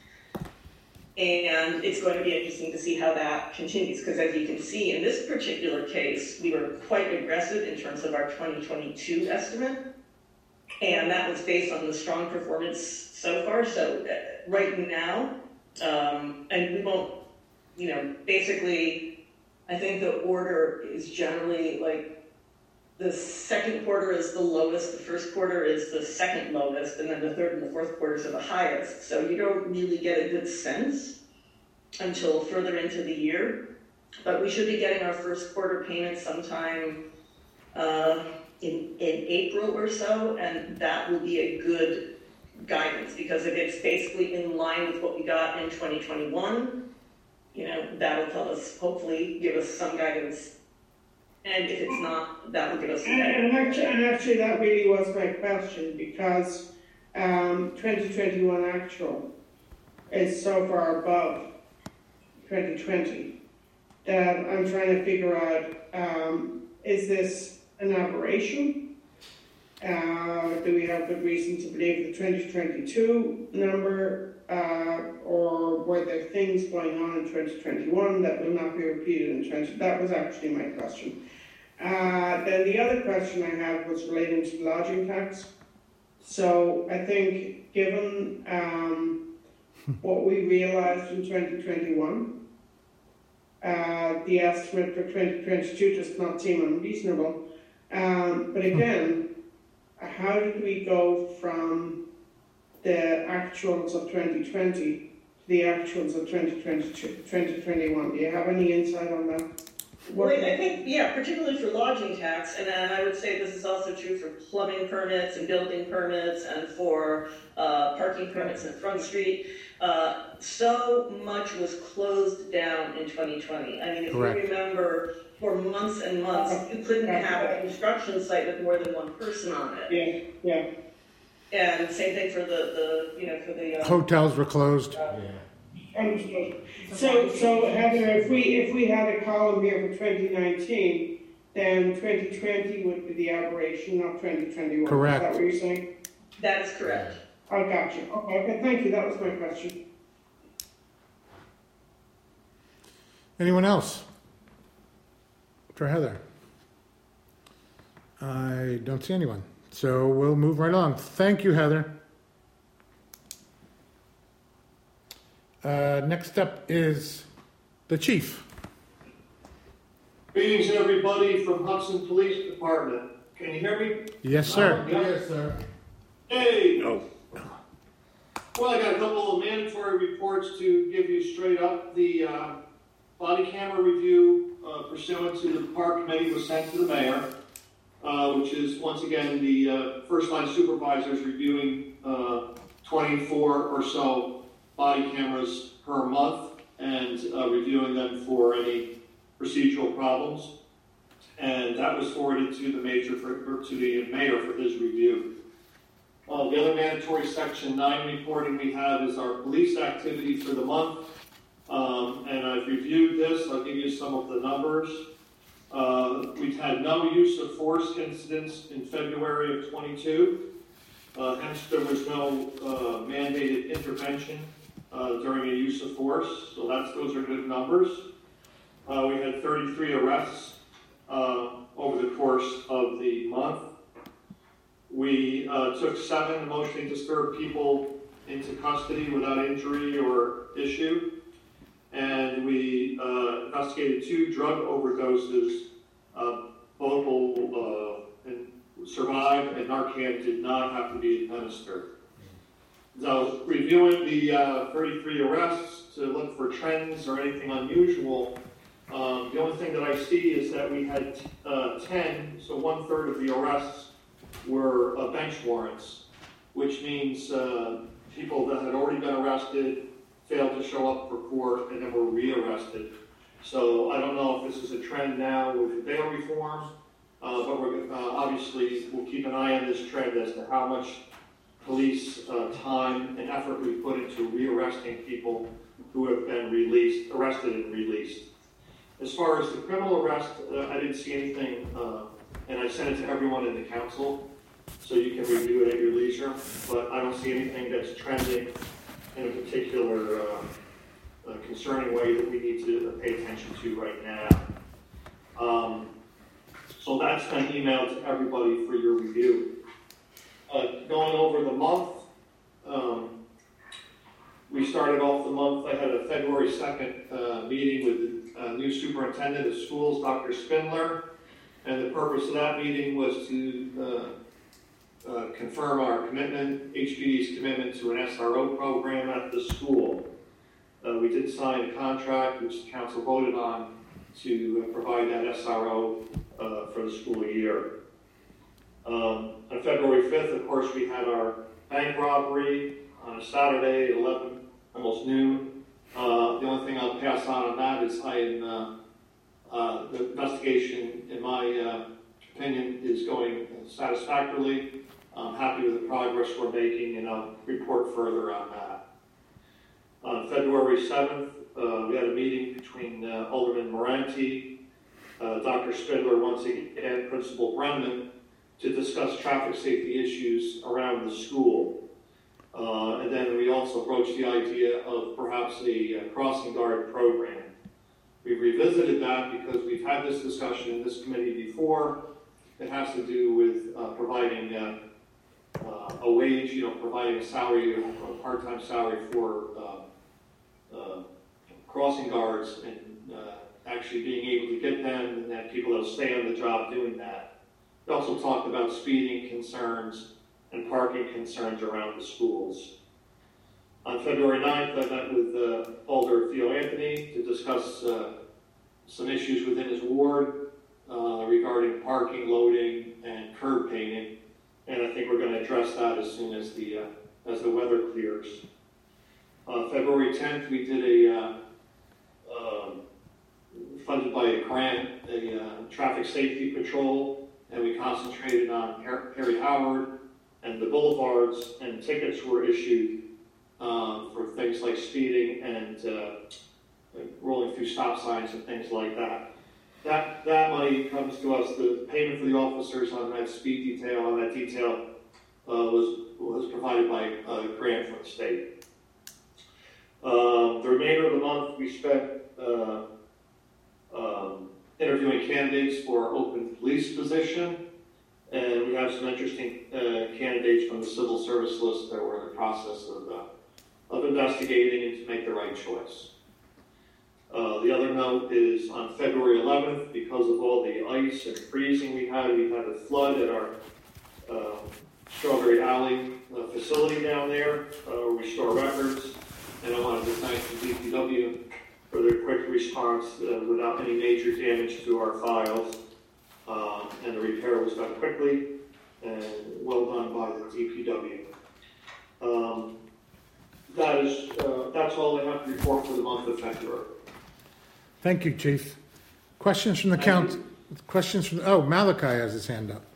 And it's going to be interesting to see how that continues, because as you can see, in this particular case, we were quite aggressive in terms of our twenty twenty-two estimate, and that was based on the strong performance so far. So uh, right now, um, and we won't, you know, basically, I think the order is generally like, the second quarter is the lowest, the first quarter is the second lowest, and then the third and the fourth quarters are the highest. So you don't really get a good sense until further into the year. But we should be getting our first quarter payment sometime uh, in, in April or so, and that will be a good guidance, because if it's basically in line with what we got in twenty twenty-one, you know, that'll tell us, hopefully give us some guidance. And if it's not, that will give us some And, guidance. and, actually, and actually, that really was my question, because um, twenty twenty-one actual is so far above twenty twenty that I'm trying to figure out, um, is this an aberration? Uh, do we have good reason to believe the twenty twenty-two number, uh, or were there things going on in twenty twenty-one that will not be repeated in twenty? That was actually my question. Uh, then the other question I had was relating to the lodging tax. So I think, given um, what we realized in twenty twenty-one, uh, the estimate for twenty twenty-two does not seem unreasonable. Um, but again, how did we go from the actuals of twenty twenty to the actuals of twenty twenty-two, twenty twenty-one? Do you have any insight on that? Well, I think, yeah, particularly for lodging tax, and then I would say this is also true for plumbing permits and building permits and for uh, parking permits in Front Street. Uh, so much was closed down in twenty twenty. I mean, if Correct. you remember, for months and months, you couldn't have a construction site with more than one person on it. Yeah, yeah. And same thing for the, the you know, for the... Uh, Hotels were closed. Yeah. Understood. So, so Heather, if we if we had a column here for twenty nineteen, then twenty twenty would be the aberration, not twenty twenty-one. Correct. Is that what you're saying? that is correct. I got you. Okay, okay, thank you. That was my question. Anyone else? For Heather? I don't see anyone. So we'll move right along. Thank you, Heather. Uh, next up is the chief. Greetings, everybody from Hudson Police Department. Can you hear me? Yes, sir. Yes, sir. Hey! Oh. Well, I got a couple of mandatory reports to give you straight up. The uh, body camera review uh, pursuant to the park committee was sent to the mayor, uh, which is, once again, the uh, first-line supervisors reviewing uh, twenty-four or so body cameras per month and uh, reviewing them for any procedural problems. And that was forwarded to the major for, or to the mayor for his review. Uh, the other mandatory section nine reporting we have is our police activity for the month. Um, and I've reviewed this. I'll give you some of the numbers. Uh, we've had no use of force incidents in February of twenty-two. Uh, hence, there was no uh, mandated intervention uh, during a use of force. So that's, those are good numbers. Uh, we had thirty-three arrests uh, over the course of the month. We uh, took seven emotionally disturbed people into custody without injury or issue. And we uh, investigated two drug overdoses. Uh, both uh, and survived, and Narcan did not have to be administered. So, reviewing the uh, thirty-three arrests to look for trends or anything unusual, um, the only thing that I see is that we had uh, ten, so one third of the arrests were uh, bench warrants, which means uh, people that had already been arrested failed to show up for court and then were re-arrested. So I don't know if this is a trend now with bail reform, uh, but we're, uh, obviously we'll keep an eye on this trend as to how much police uh, time and effort we put into re-arresting people who have been released, arrested and released. As far as the criminal arrest, uh, I didn't see anything, uh, and I sent it to everyone in the council, so you can review it at your leisure, but I don't see anything that's trending in a particular uh, uh, concerning way that we need to pay attention to right now. Um, so that's been emailed to everybody for your review. Uh, going over the month, um, we started off the month, I had a February second uh, meeting with the uh, new superintendent of schools, Doctor Spindler, and the purpose of that meeting was to uh, uh, confirm our commitment, H P D's commitment to an S R O program at the school. Uh, we did sign a contract, which the council voted on, to uh, provide that S R O uh, for the school year. Um, on February fifth, of course, we had our bank robbery on a Saturday at eleven, almost noon. Uh, the only thing I'll pass on on that is I am, uh, uh, the investigation, in my uh, opinion, is going satisfactorily. I'm happy with the progress we're making, and I'll report further on that. On February seventh, uh, we had a meeting between uh, Alderman Moranti, uh, Doctor Spindler, once again, Principal Brennan, to discuss traffic safety issues around the school. Uh, and then we also broached the idea of perhaps a, a crossing guard program. We've revisited that because we've had this discussion in this committee before. It has to do with uh, providing uh, uh, a wage, you know, providing a salary, a part-time salary for uh, uh, crossing guards, and uh, actually being able to get them and then people that'll stay on the job doing that. We also talked about speeding concerns and parking concerns around the schools. On February ninth, I met with uh, Alder Theo Anthony to discuss uh, some issues within his ward uh, regarding parking, loading, and curb painting, and I think we're going to address that as soon as the uh, as the weather clears. On February tenth, we did a uh, uh, funded by a grant, a uh, traffic safety patrol, and we concentrated on Harry Howard and the boulevards, and tickets were issued um, for things like speeding and uh, like rolling through stop signs and things like that. That that money comes to us. The payment for the officers on that speed detail, on that detail, uh, was was provided by a grant from the state. Uh, the remainder of the month, we spent uh, um, interviewing candidates for our open police position. And we have some interesting uh, candidates from the civil service list that we're in the process of, uh, of investigating and to make the right choice. Uh, the other note is on February eleventh, because of all the ice and freezing we had, we had a flood at our uh, Strawberry Alley uh, facility down there, uh, where we store records. And I wanted to thank the D P W for their quick response uh, without any major damage to our files. Um, and the repair was done quickly and well done by the D P W. Um, that is, uh, that's all I have to report for the month of February. Thank you, Chief. Questions from the count? Questions from, oh, Malachi has his hand up.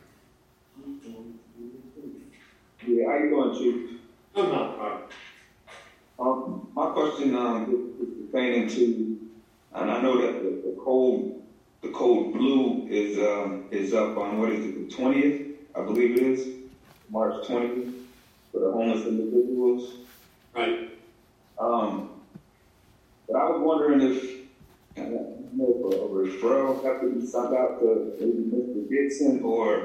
Yeah, how you doing, Chief? Good, Malachi. Um, my question um, is pertaining to, and I know that the, the code, the code blue is um, is up on, what is it, the twentieth, I believe it is, March twentieth, for the homeless individuals. Right. Um, but I was wondering if, I don't know if a, a referral have to be sent out to maybe Mister Dixon, or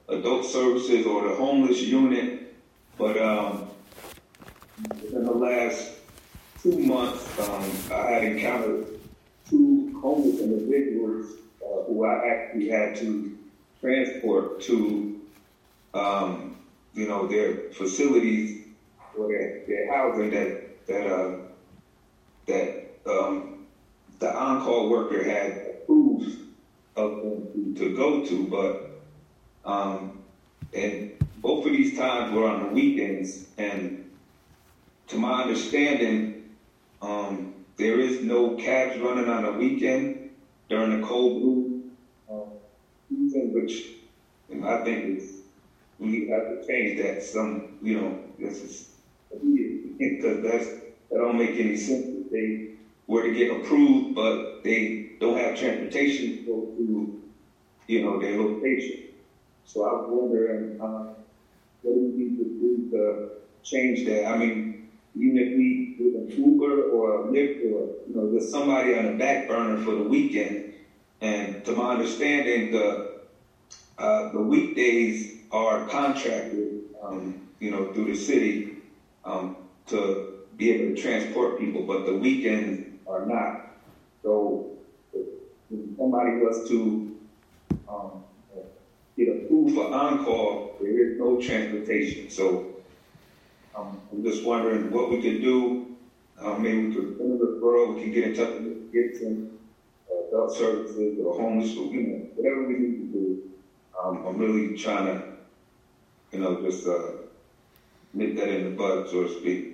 adult services or the homeless unit, but um, within the last two months, um, I had encountered two homeless individuals uh, who I actually had to transport to, um, you know, their facilities or their, their housing that that uh, that um, the on-call worker had approved of them to, to go to, but um, and both of these times were on the weekends, and to my understanding, um, there is no cabs running on the weekend during the cold blue uh, season, which you know, I think is we have to change that. Some, you know, this is because that's that don't make any sense. If they were to get approved, but they don't have transportation to go to, you know, their location. So I was wondering, uh, what do we need to do to change that? I mean, even if we do an Uber or a Lyft or, you know, there's somebody on the back burner for the weekend. And to my understanding, the uh, the weekdays are contracted, um, you know, through the city um, to be able to transport people, but the weekends are not. So if somebody was to um, get approved for on-call, there is no transportation. So um, I'm just wondering what we could do. Uh, maybe we could send a referral, we can get in touch with Gibson, uh, adult services, or homeless, or, you know, whatever we need to do. Um, I'm really trying to, you know, just uh, nip that in the bud, so to speak.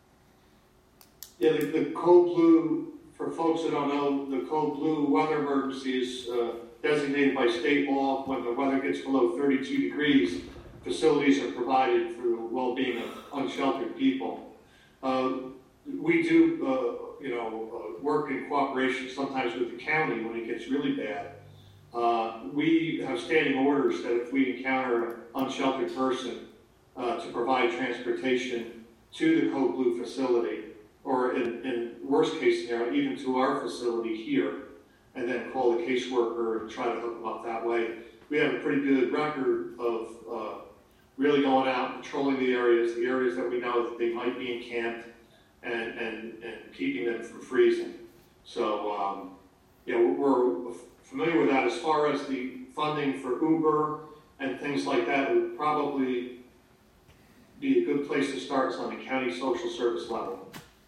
Yeah, the, the code blue, for folks that don't know, the code blue weather emergency is uh, designated by state law when the weather gets below thirty-two degrees. Facilities are provided for the well-being of unsheltered people. Uh, we do, uh, you know, uh, work in cooperation sometimes with the county when it gets really bad. Uh, we have standing orders that if we encounter an unsheltered person, uh, to provide transportation to the Code Blue facility, or in, in worst case scenario, even to our facility here, and then call the caseworker and try to hook them up that way. We have a pretty good record of uh, really going out and patrolling the areas, the areas that we know that they might be encamped, and, and, and keeping them from freezing. So, um, yeah, we're, we're familiar with that. As far as the funding for Uber and things like that, would probably be a good place to start on the county social service level.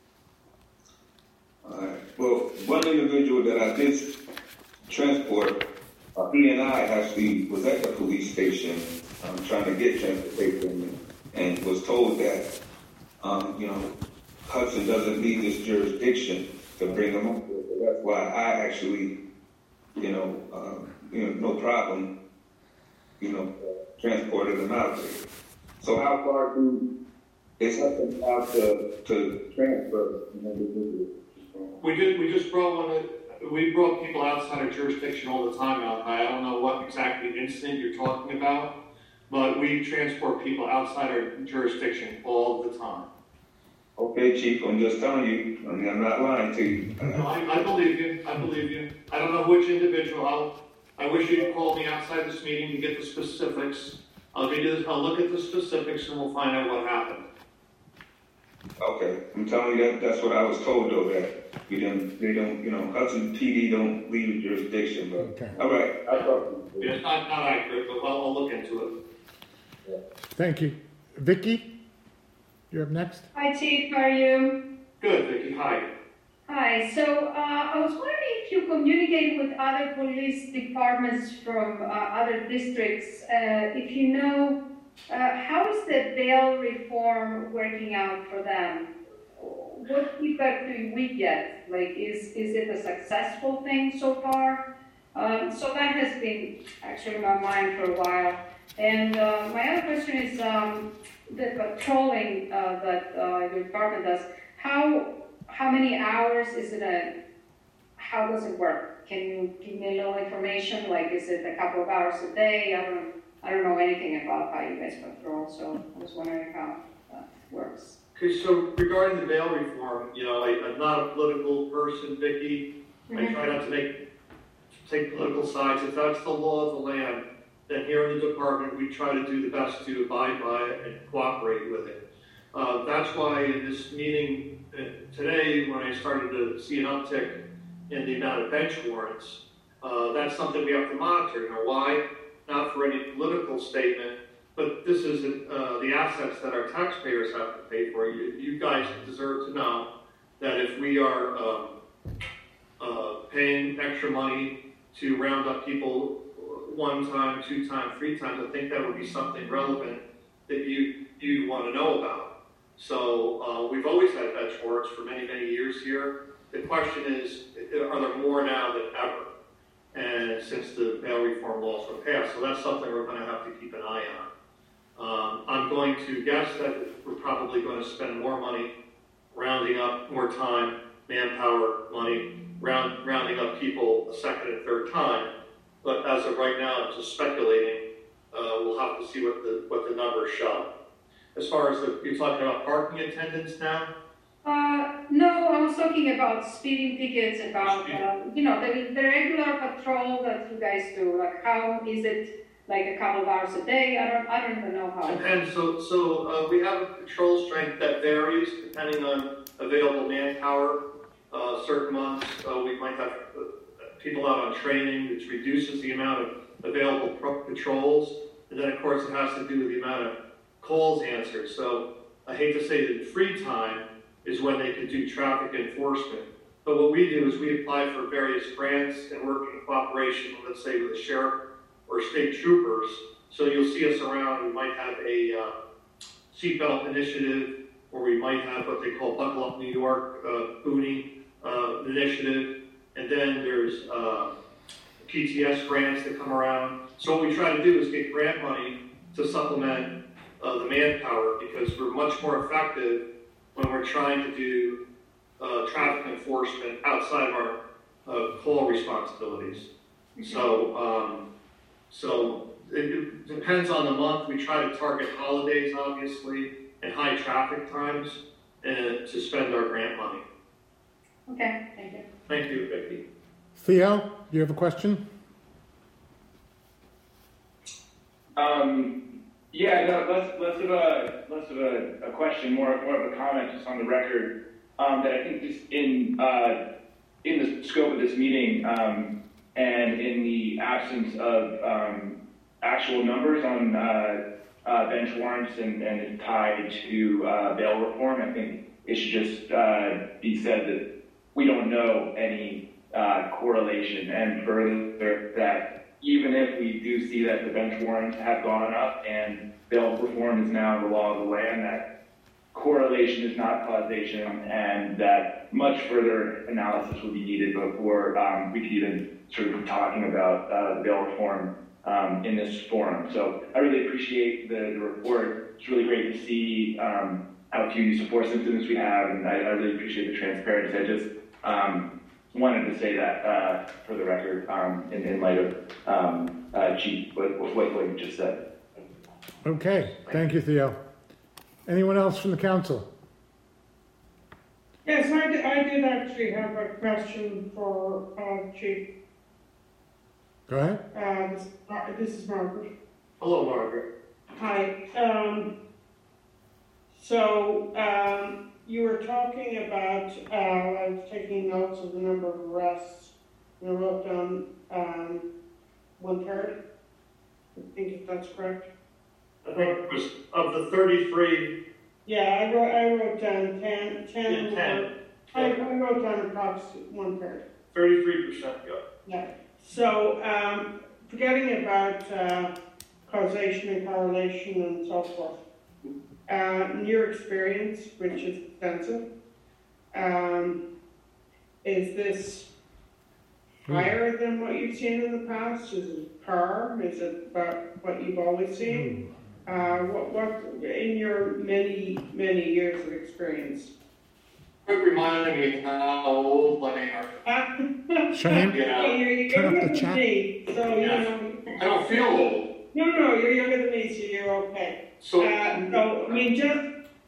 All right. Well, one individual that I did transport, uh, he and I actually was at the police station um, trying to get transportation, and was told that, um, you know, Hudson doesn't need this jurisdiction to bring them up. So that's why I actually, you know, uh, you know, no problem, you know, uh, transported them out there. So how far do is Hudson allowed to to transfer an individual? We did. We just brought one. We brought people outside our jurisdiction all the time. Out. I don't know what exactly incident you're talking about, but we transport people outside our jurisdiction all the time. Okay, Chief. I'm just telling you. I mean, I'm not lying to you. No, I, I believe you. I believe you. I don't know which individual. I'll, I wish you'd call me outside this meeting to get the specifics. I'll get you. I'll look at the specifics and we'll find out what happened. Okay, I'm telling you that that's what I was told though, that we didn't, they don't, you know, Hudson P D don't leave the jurisdiction, but, Okay. all right, I'll talk to you. Yeah, it's not, not accurate, but I'll, I'll look into it. Yeah. Thank you. Vicky, you're up next. Hi, Chief, how are you? Good, Vicki. Hi. Hi, so uh, I was wondering if you communicate with other police departments from uh, other districts, uh, if you know, uh, how is the bail reform working out for them? What feedback do we get? Like, is, is it a successful thing so far? Um, so that has been actually in my mind for a while. And uh, my other question is um, the patrolling uh, that uh, your department does. How how many hours is it a? How does it work? Can you give me a little information? Like, is it a couple of hours a day? I don't I don't know anything about how you guys patrol, so I was wondering how that works. Okay, so regarding the bail reform, you know, I, I'm not a political person, Vicki. Mm-hmm. I try not to make take political sides. If that's the law of the land, then here in the department, we try to do the best to abide by it and cooperate with it. Uh, that's why in this meeting uh, today, when I started to see an uptick in the amount of bench warrants, uh, that's something we have to monitor. You know, why? Not for any political statement, but this is uh, the assets that our taxpayers have to pay for. You, you guys deserve to know that if we are um, uh, paying extra money to round up people one time, two times, three times, I think that would be something relevant that you, you'd want to know about. So uh, we've always had bench warrants for many, many years here. The question is, are there more now than ever? And since the bail reform laws were passed, so that's something we're going to have to keep an eye on. Um, I'm going to guess that we're probably going to spend more money rounding up, more time, manpower, money, round, rounding up people a second and third time. But as of right now, I'm just speculating. Uh, we'll have to see what the what the numbers show. As far as the, you're talking about parking attendants now? Uh, no, I was talking about speeding tickets, about, uh, you know, the, the regular patrol that you guys do. Like, how is it, like a couple of hours a day? I don't, I don't even know how. And so, so uh, we have a patrol strength that varies depending on available manpower. Uh, certain months, uh, we might have uh, people out on training, which reduces the amount of available pro- patrols. And then, of course, it has to do with the amount of calls answered. So I hate to say that free time is when they could do traffic enforcement. But what we do is we apply for various grants and work in cooperation, let's say with the sheriff or state troopers. So you'll see us around. We might have a uh, seatbelt initiative, or we might have what they call Buckle Up New York uh, Boonie uh, initiative. And then there's uh, P T S grants that come around. So what we try to do is get grant money to supplement uh, the manpower, because we're much more effective when we're trying to do uh, traffic enforcement outside of our uh, call responsibilities. So, um, so it, it depends on the month. We try to target holidays, obviously, and high traffic times, and to spend our grant money. Okay, thank you. Thank you, Vicki. Theo, you have a question? Um, yeah, no, less, less of a less of a, a question, more more of a comment, just on the record. Um, that I think just in uh, in the scope of this meeting, um, and in the absence of um, actual numbers on uh, uh, bench warrants and, and tied to uh, bail reform, I think it should just uh, be said that we don't know any uh, correlation, and further that even if we do see that the bench warrants have gone up and bail reform is now the law of the land, that correlation is not causation, and that much further analysis would be needed before um, we could even sort of be talking about uh, bail reform um, in this forum. So I really appreciate the, the report. It's really great to see um, how few support symptoms we have, and I, I really appreciate the transparency. I just um, wanted to say that uh, for the record um, in, in light of um, uh, Chief, what, what, what you just said. Okay, thank you, Theo. Anyone else from the council? Yes, I did, I did actually have a question for uh, Chief. Go ahead. Uh, this, uh, this is Margaret. Hello, Margaret. Hi. Um, so um, you were talking about, uh, I was taking notes of the number of arrests, and I wrote down um, one third. I think if that's correct. I think it was of the thirty-three. Yeah, I wrote, I wrote down ten, ten. Yeah, ten. I, I wrote down approximately one third. thirty-three percent, yeah. Yeah. So, um, forgetting about uh, causation and correlation and so forth, uh, in your experience, which is extensive, um, is this higher than what you've seen in the past? Is it par? Is it about what you've always seen? Uh, what, what, in your many, many years of experience? Quick reminder me how old I am. Shane, Yeah. You're, you're turn younger off the than chat. me, so you Yeah. know. I don't feel old. No, no, you're younger than me, so you're okay. So, Uh, so, I mean, just,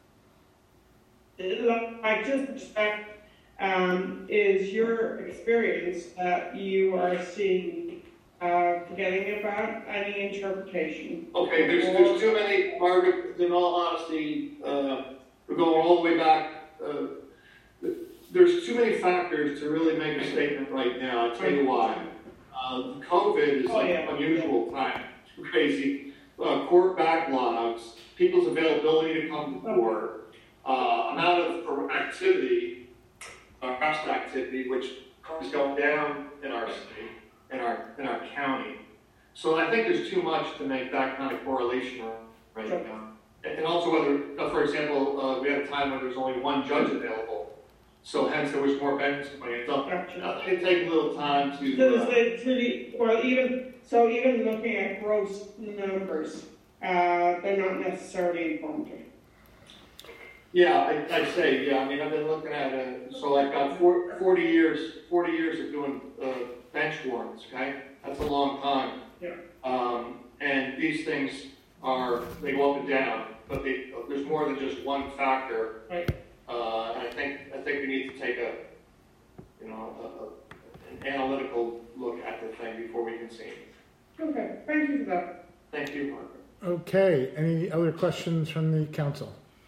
like, just respect, um, is your experience that you are seeing uh, forgetting about any interpretation. Okay, there's, there's too many, Margaret, in all honesty, uh, we're going all the way back, uh, there's too many factors to really make a statement right now. I'll tell you why. Uh, COVID is Oh, an yeah. unusual time, it's crazy. Uh, court backlogs, people's availability to come to court, uh, amount of activity, arrest activity, which is going down in our city, in our, in our county. So I think there's too much to make that kind of correlation right now. And also whether, uh, for example, uh, we had a time when there was only one judge available, so hence there was more bench coming. So uh, it takes a little time to. So, Uh, the, to the, well, even, so even looking at gross numbers, uh, they're not necessarily informative. Yeah, I, I say, yeah, I mean, I've been looking at it, so I've got four, forty years, forty years of doing, uh, bench warrants, okay? That's a long time. Yeah. Um, and these things are, they go up and down, but they, there's more than just one factor. Right. Uh, and I think, I think we need to take a, you know, a, a, an analytical look at the thing before we can see it. Okay, thank you for that. Thank you, Margaret. Okay, any other questions from the council?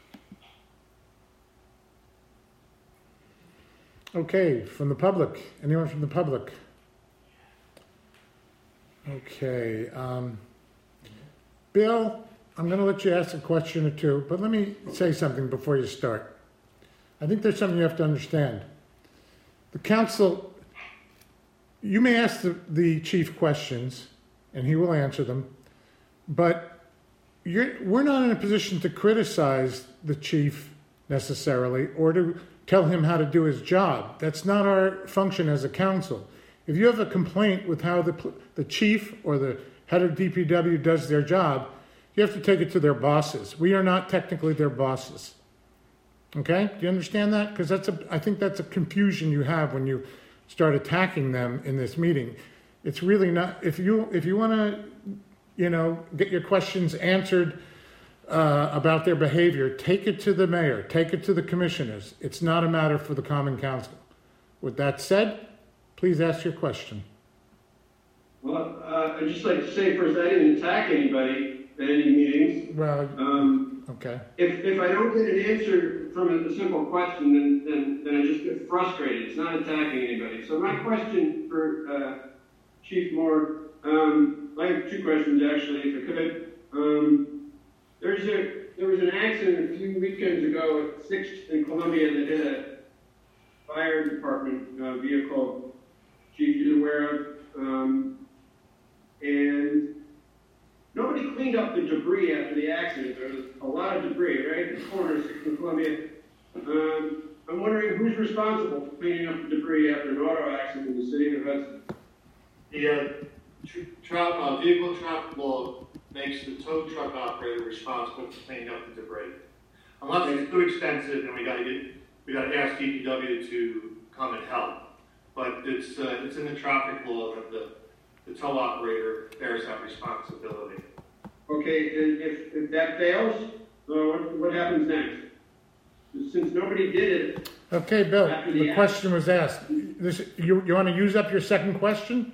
Okay, from the public, anyone from the public? Okay, um, Bill, I'm going to let you ask a question or two, but let me say something before you start. I think there's something you have to understand. The council, you may ask the, the chief questions, and he will answer them, but you're, we're not in a position to criticize the chief necessarily, or to tell him how to do his job. That's not our function as a council. If you have a complaint with how the, the chief or the head of D P W does their job, you have to take it to their bosses. We are not technically their bosses. Okay? Do you understand that? Because that's a, I think that's a confusion you have when you start attacking them in this meeting. It's really not, if you, if you want to, you know, get your questions answered uh, about their behavior, take it to the mayor, take it to the commissioners. It's not a matter for the common council. With that said, please ask your question. Well, uh, I'd just like to say first, I didn't attack anybody at any meetings. Well, um, okay. If, if I don't get an answer from a, a simple question, then, then, then I just get frustrated. It's not attacking anybody. So my question for uh, Chief Moore, um, I have two questions actually, if I could. Um, there's a, there was an accident a few weekends ago at sixth in Columbia that hit a fire department uh, vehicle. Chief is aware of. Um, and nobody cleaned up the debris after the accident. There was a lot of debris, right? In the corner of sixth and Columbia. Um, I'm wondering who's responsible for cleaning up the debris after an auto accident in the city of Hudson? The uh, tr- tra- uh, vehicle traffic law makes the tow truck operator responsible for cleaning up the debris. Unless it's too extensive, then we got to get we got to ask D P W to come and help. But it's uh, it's in the traffic law that the the tow operator bears that responsibility. Okay, and if, if that fails, uh, what, what happens next? Since nobody did it. Okay, Bill, after the act- question was asked. This, you, you want to use up your second question?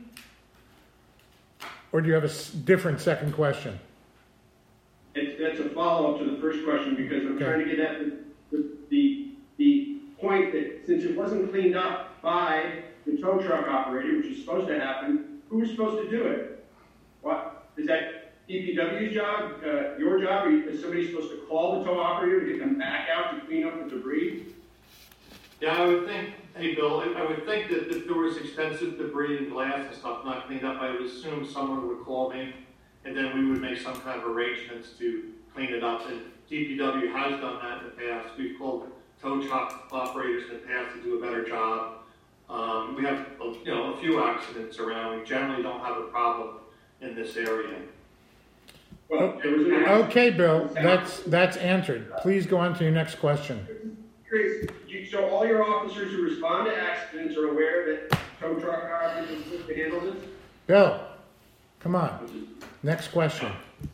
Or do you have a s- different second question? It's, that's a follow-up to the first question because I'm Okay. trying to get at the, the, the, the point that since it wasn't cleaned up by the tow truck operator, which is supposed to happen, who's supposed to do it? What, is that D P W's job, uh, your job, or is somebody supposed to call the tow operator to get them back out to clean up the debris? Yeah, I would think, hey Bill, I I would think that if there was extensive debris and glass and stuff not cleaned up, I would assume someone would call me, and then we would make some kind of arrangements to clean it up. And D P W has done that in the past. We've called tow truck operators in the past to do a better job. Um, we have, you know, a few accidents around. We generally don't have a problem in this area. Well, there was an accident. Okay, Bill, that's, that's answered. Please go on to your next question. Curious, you- so all your officers who respond to accidents are aware that tow truck operators are supposed to handle this? Bill, come on. Next question.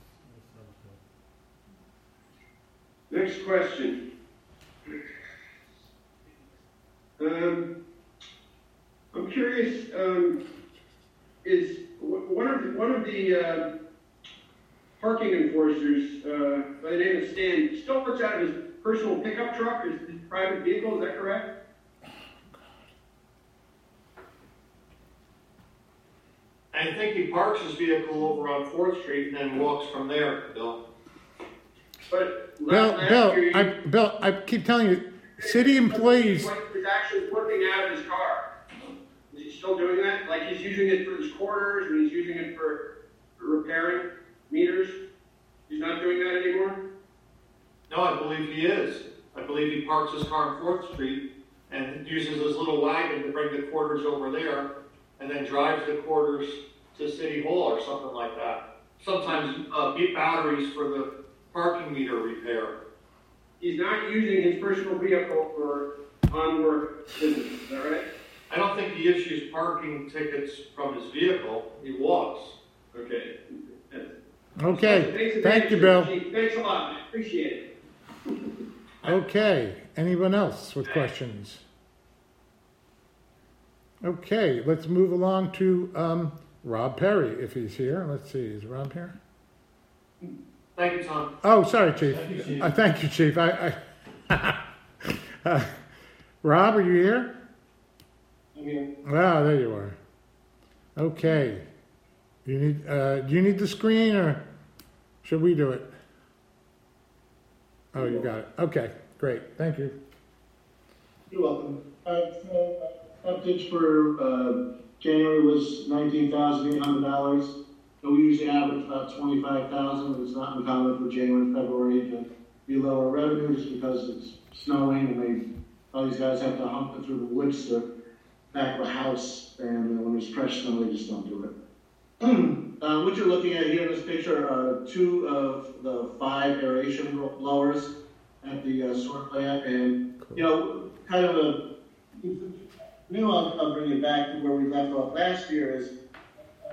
Next question. Um, I'm curious, um, is wh- one of the, one of the, uh, parking enforcers, uh, by the name of Stan, still puts out his personal pickup truck, his, his private vehicle, is that correct? I think he parks his vehicle over on Fourth Street and then walks from there, Bill. But Bill, last Bill, year, I, Bill, I keep telling you, city employees, He's actually working out of his car. Is he still doing that? Like he's using it for his quarters and he's using it for, for repairing meters? He's not doing that anymore? No, I believe he is. I believe he parks his car on Fourth Street and uses his little wagon to bring the quarters over there and then drives the quarters to City Hall or something like that. Sometimes uh, beat batteries for the parking meter repair. He's not using his personal vehicle for on-work business, is that right? I don't think he issues parking tickets from his vehicle. He walks. Okay. okay, thank you, Bill. Chief. Thanks a lot, I appreciate it. Okay, anyone else with questions? Okay, let's move along to um, Rob Perry, if he's here. Let's see, is Rob here? Thank you, Tom. Oh, sorry, Chief. Thank you, Chief. Uh, thank you, Chief. I, I uh, Rob, are you here? I'm here. Ah, there you are. Okay. You need, uh, do you need the screen or should we do it? Oh, you got it. Okay, great. Thank you. You're welcome. Uh, so, uh, updates for uh, January was nineteen thousand eight hundred dollars. So we usually average about twenty-five thousand dollars. It's not uncommon for January and February to be lower revenue just because it's snowing and they, all these guys have to hump it through the woods to back of a house, and uh, when there's fresh snow, they just don't do it. uh, what you're looking at here in this picture are two of the five aeration blowers at the uh, sewer plant, and you know, kind of a new. I'll, I'll bring you back to where we left off last year. Is uh,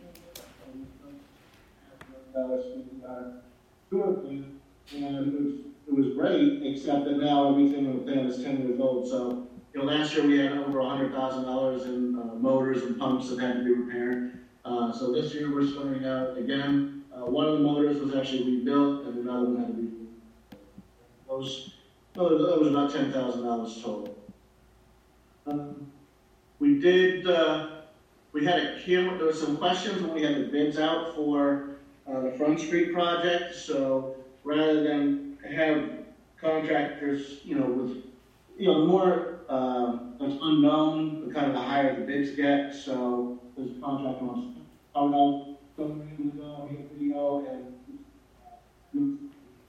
sewer plant, and it was it was great, except that now everything in the plant is ten years old. So you know, last year we had over a hundred thousand dollars in uh, motors and pumps that had to be repaired. Uh, so this year we're starting out again. Uh, one of the motors was actually rebuilt, and another one had to be. Those, no, that was about ten thousand dollars total. Um, we did. Uh, we had a camera. There were some questions when we had the bids out for uh, the Front Street project. So rather than have contractors, you know, with you know, the more uh, that's unknown, the kind of the higher the bids get. So there's a contractor wants. Oh no, don't even go here video and.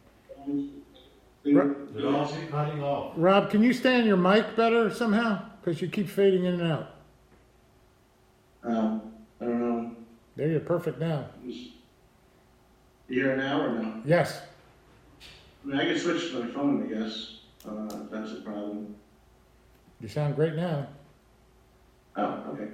They're all cutting off. Rob, can you stay on your mic better somehow? Because you keep fading in and out. Um, I don't know. There, you're perfect now. You here now or no? Yes. I mean, I can switch to my phone, I guess. Uh, if that's a problem. You sound great now. Oh, okay.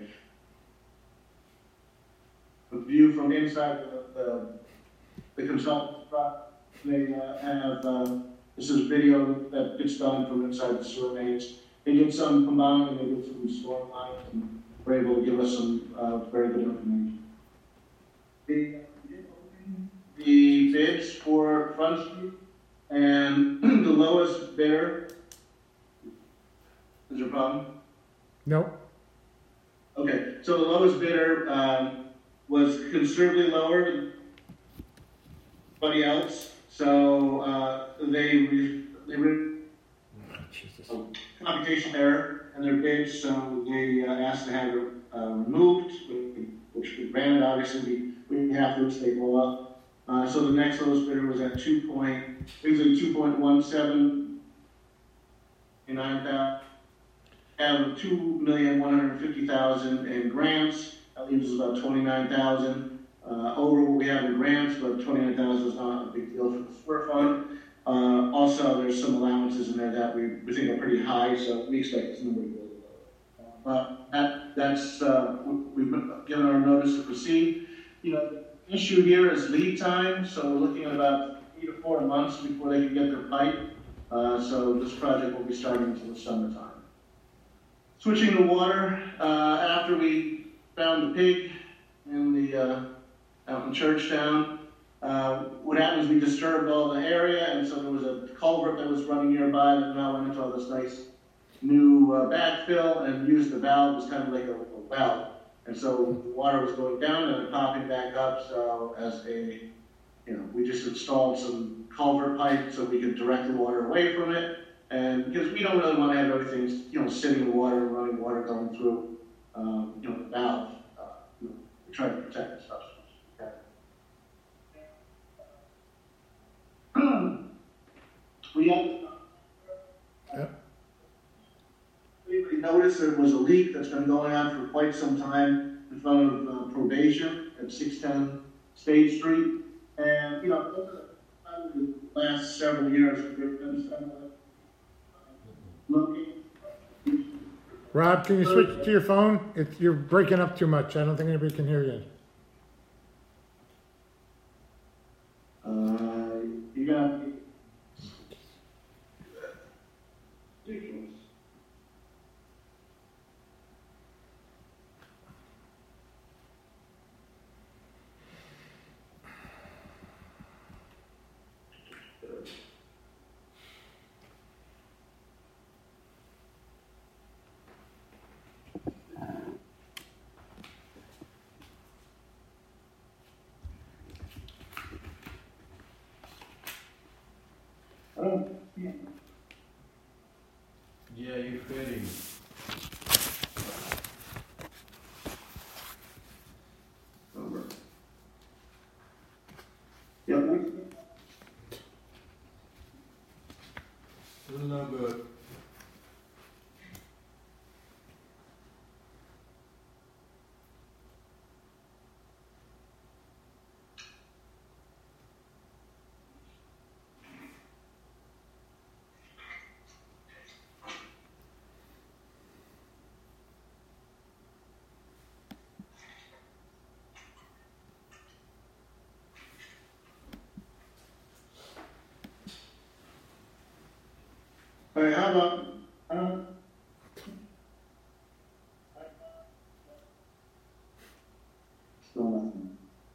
The view from inside the the, the consultant's truck, they uh, have. Uh, This is video that gets done from inside the sewer mains. They did some combined, and they did some storm lines, and were able to give us some uh, very good information. The, the bids for Front Street, and the lowest bidder. Is there a problem? Nope. Okay, so the lowest bidder um, was considerably lower than anybody else. So uh, they re- they re- oh, computation error in their bid, so they uh, asked to have it uh, removed, which we granted. Obviously, we, we have to stay go up. Uh, so the next lowest bidder was at two point, basically two point one seven nine thousand. Have two million one hundred fifty thousand in grants. That leaves us about twenty nine thousand. Uh, over what we have in grants, but twenty-nine thousand is not a big deal for the sewer fund. Uh, also, there's some allowances in there that we, we think are pretty high, so we expect this number to go low. Uh, that, that's, uh, we've given our notice to proceed. You know, the issue here is lead time, so we're looking at about three to four months before they can get their pipe. Uh, so this project will be starting until the summertime. Switching to water, uh, after we found the pig in the, uh, out in Churchtown. Uh, what happened is we disturbed all the area, and so there was a culvert that was running nearby that now went into all this nice new uh, backfill and used the valve. It was kind of like a, a well. And so the water was going down and then popping back up. So as a, you know, we just installed some culvert pipe so we could direct the water away from it. And because we don't really want to have everything, you know, sitting in the water and running water going through, um, you know, the valve. Uh, you know, we try to protect the stuff. Okay. we have. Yep. Anybody noticed there was a leak that's been going on for quite some time in front of uh, probation at six ten State Street? And, you know, over the last several years, there's been some uh, looking. Rob, can you switch to your phone? It's, you're breaking up too much. I don't think anybody can hear you. Uh, you got ridiculous. Oh, yeah. Yeah, you're fading. Over. Yeah, next. Still no good. All right, how about, uh, still nothing.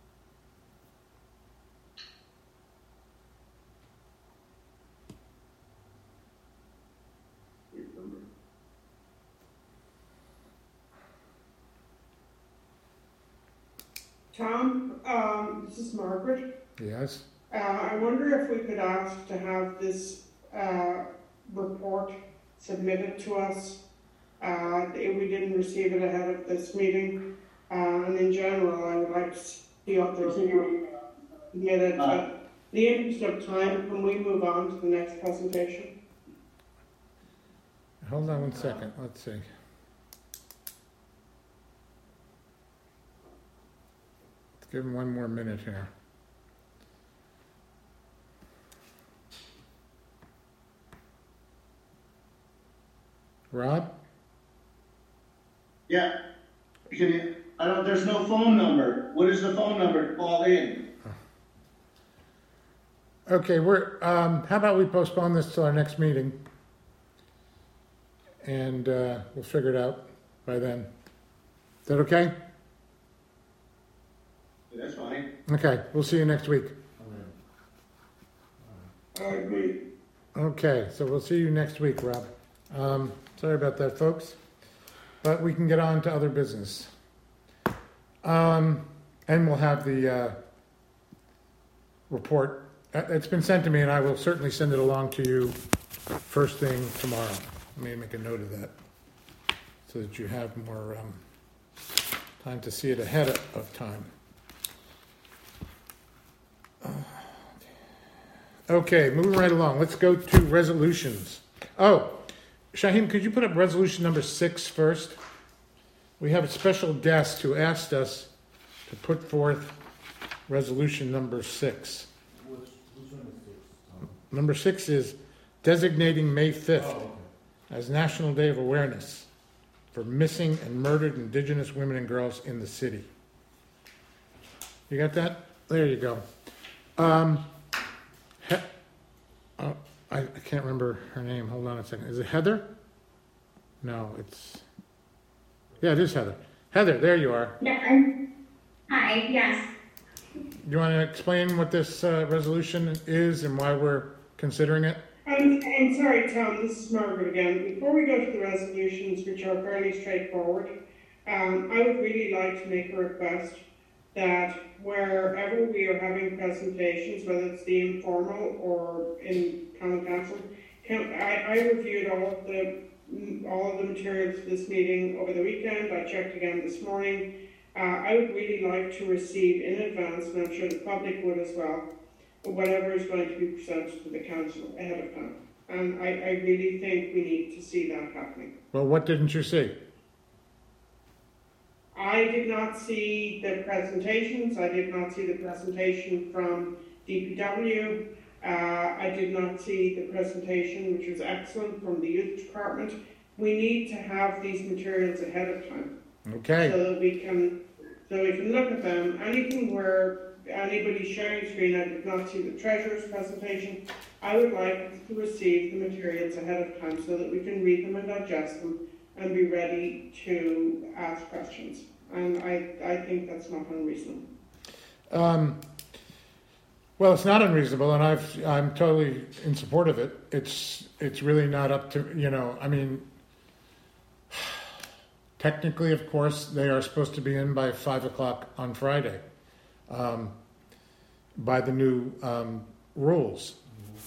Tom, um, this is Margaret. Yes. Uh, I wonder if we could ask to have this, uh, report submitted to us. Uh, if we didn't receive it ahead of this meeting. Uh, and in general, I would like to see out there. Get it, but in the interest of time, can we move on to the next presentation? Hold on one second. Let's see. Let's give him one more minute here. Rob? Yeah. Can you, I don't, there's no phone number. What is the phone number to call in? Okay, we're, um, how about we postpone this till our next meeting? And, uh, we'll figure it out by then. Is that okay? That's fine. Okay, we'll see you next week. I agree. Okay, so we'll see you next week, Rob. Um, sorry about that, folks. But we can get on to other business. Um, and we'll have the, uh, report. Uh, It's been sent to me, and I will certainly send it along to you first thing tomorrow. Let me make a note of that, so that you have more um, time to see it ahead of time. Uh, Okay, moving right along. Let's go to resolutions. Oh, Shaheem, could you put up resolution number six first? We have a special guest who asked us to put forth resolution number six. Which, which one is six, Tom? Number six is designating May fifth Oh, okay. as National Day of Awareness for missing and murdered Indigenous women and girls in the city. You got that? There you go. Um, he- uh, I, I can't remember her name. Hold on a second. Is it Heather? No, it's... Yeah, it is Heather. Heather, there you are. Yeah, I'm, Hi, yes. You want to explain what this uh, resolution is and why we're considering it? I'm, I'm sorry, Tom, this is Margaret again. Before we go to the resolutions, which are fairly straightforward, um, I would really like to make a request that wherever we are having presentations, whether it's the informal or in common council, can, I, I reviewed all of the all of the materials for this meeting over the weekend. I checked again this morning. Uh, I would really like to receive in advance, and I'm sure the public would as well, whatever is going to be presented to the council ahead of time. And I, I really think we need to see that happening. Well, what didn't you see? I did not see the presentations. I did not see the presentation from D P W. Uh, I did not see the presentation, which was excellent, from the youth department. We need to have these materials ahead of time. Okay. So that we can, so we can look at them. Anything where anybody's sharing screen, I did not see the treasurer's presentation. I would like to receive the materials ahead of time so that we can read them and digest them and be ready to ask questions. And I, I think that's not unreasonable. Um, well, it's not unreasonable, and I've, I'm totally in support of it. It's, it's really not up to, you know, I mean, technically, of course, they are supposed to be in by five o'clock on Friday, um, by the new um, rules.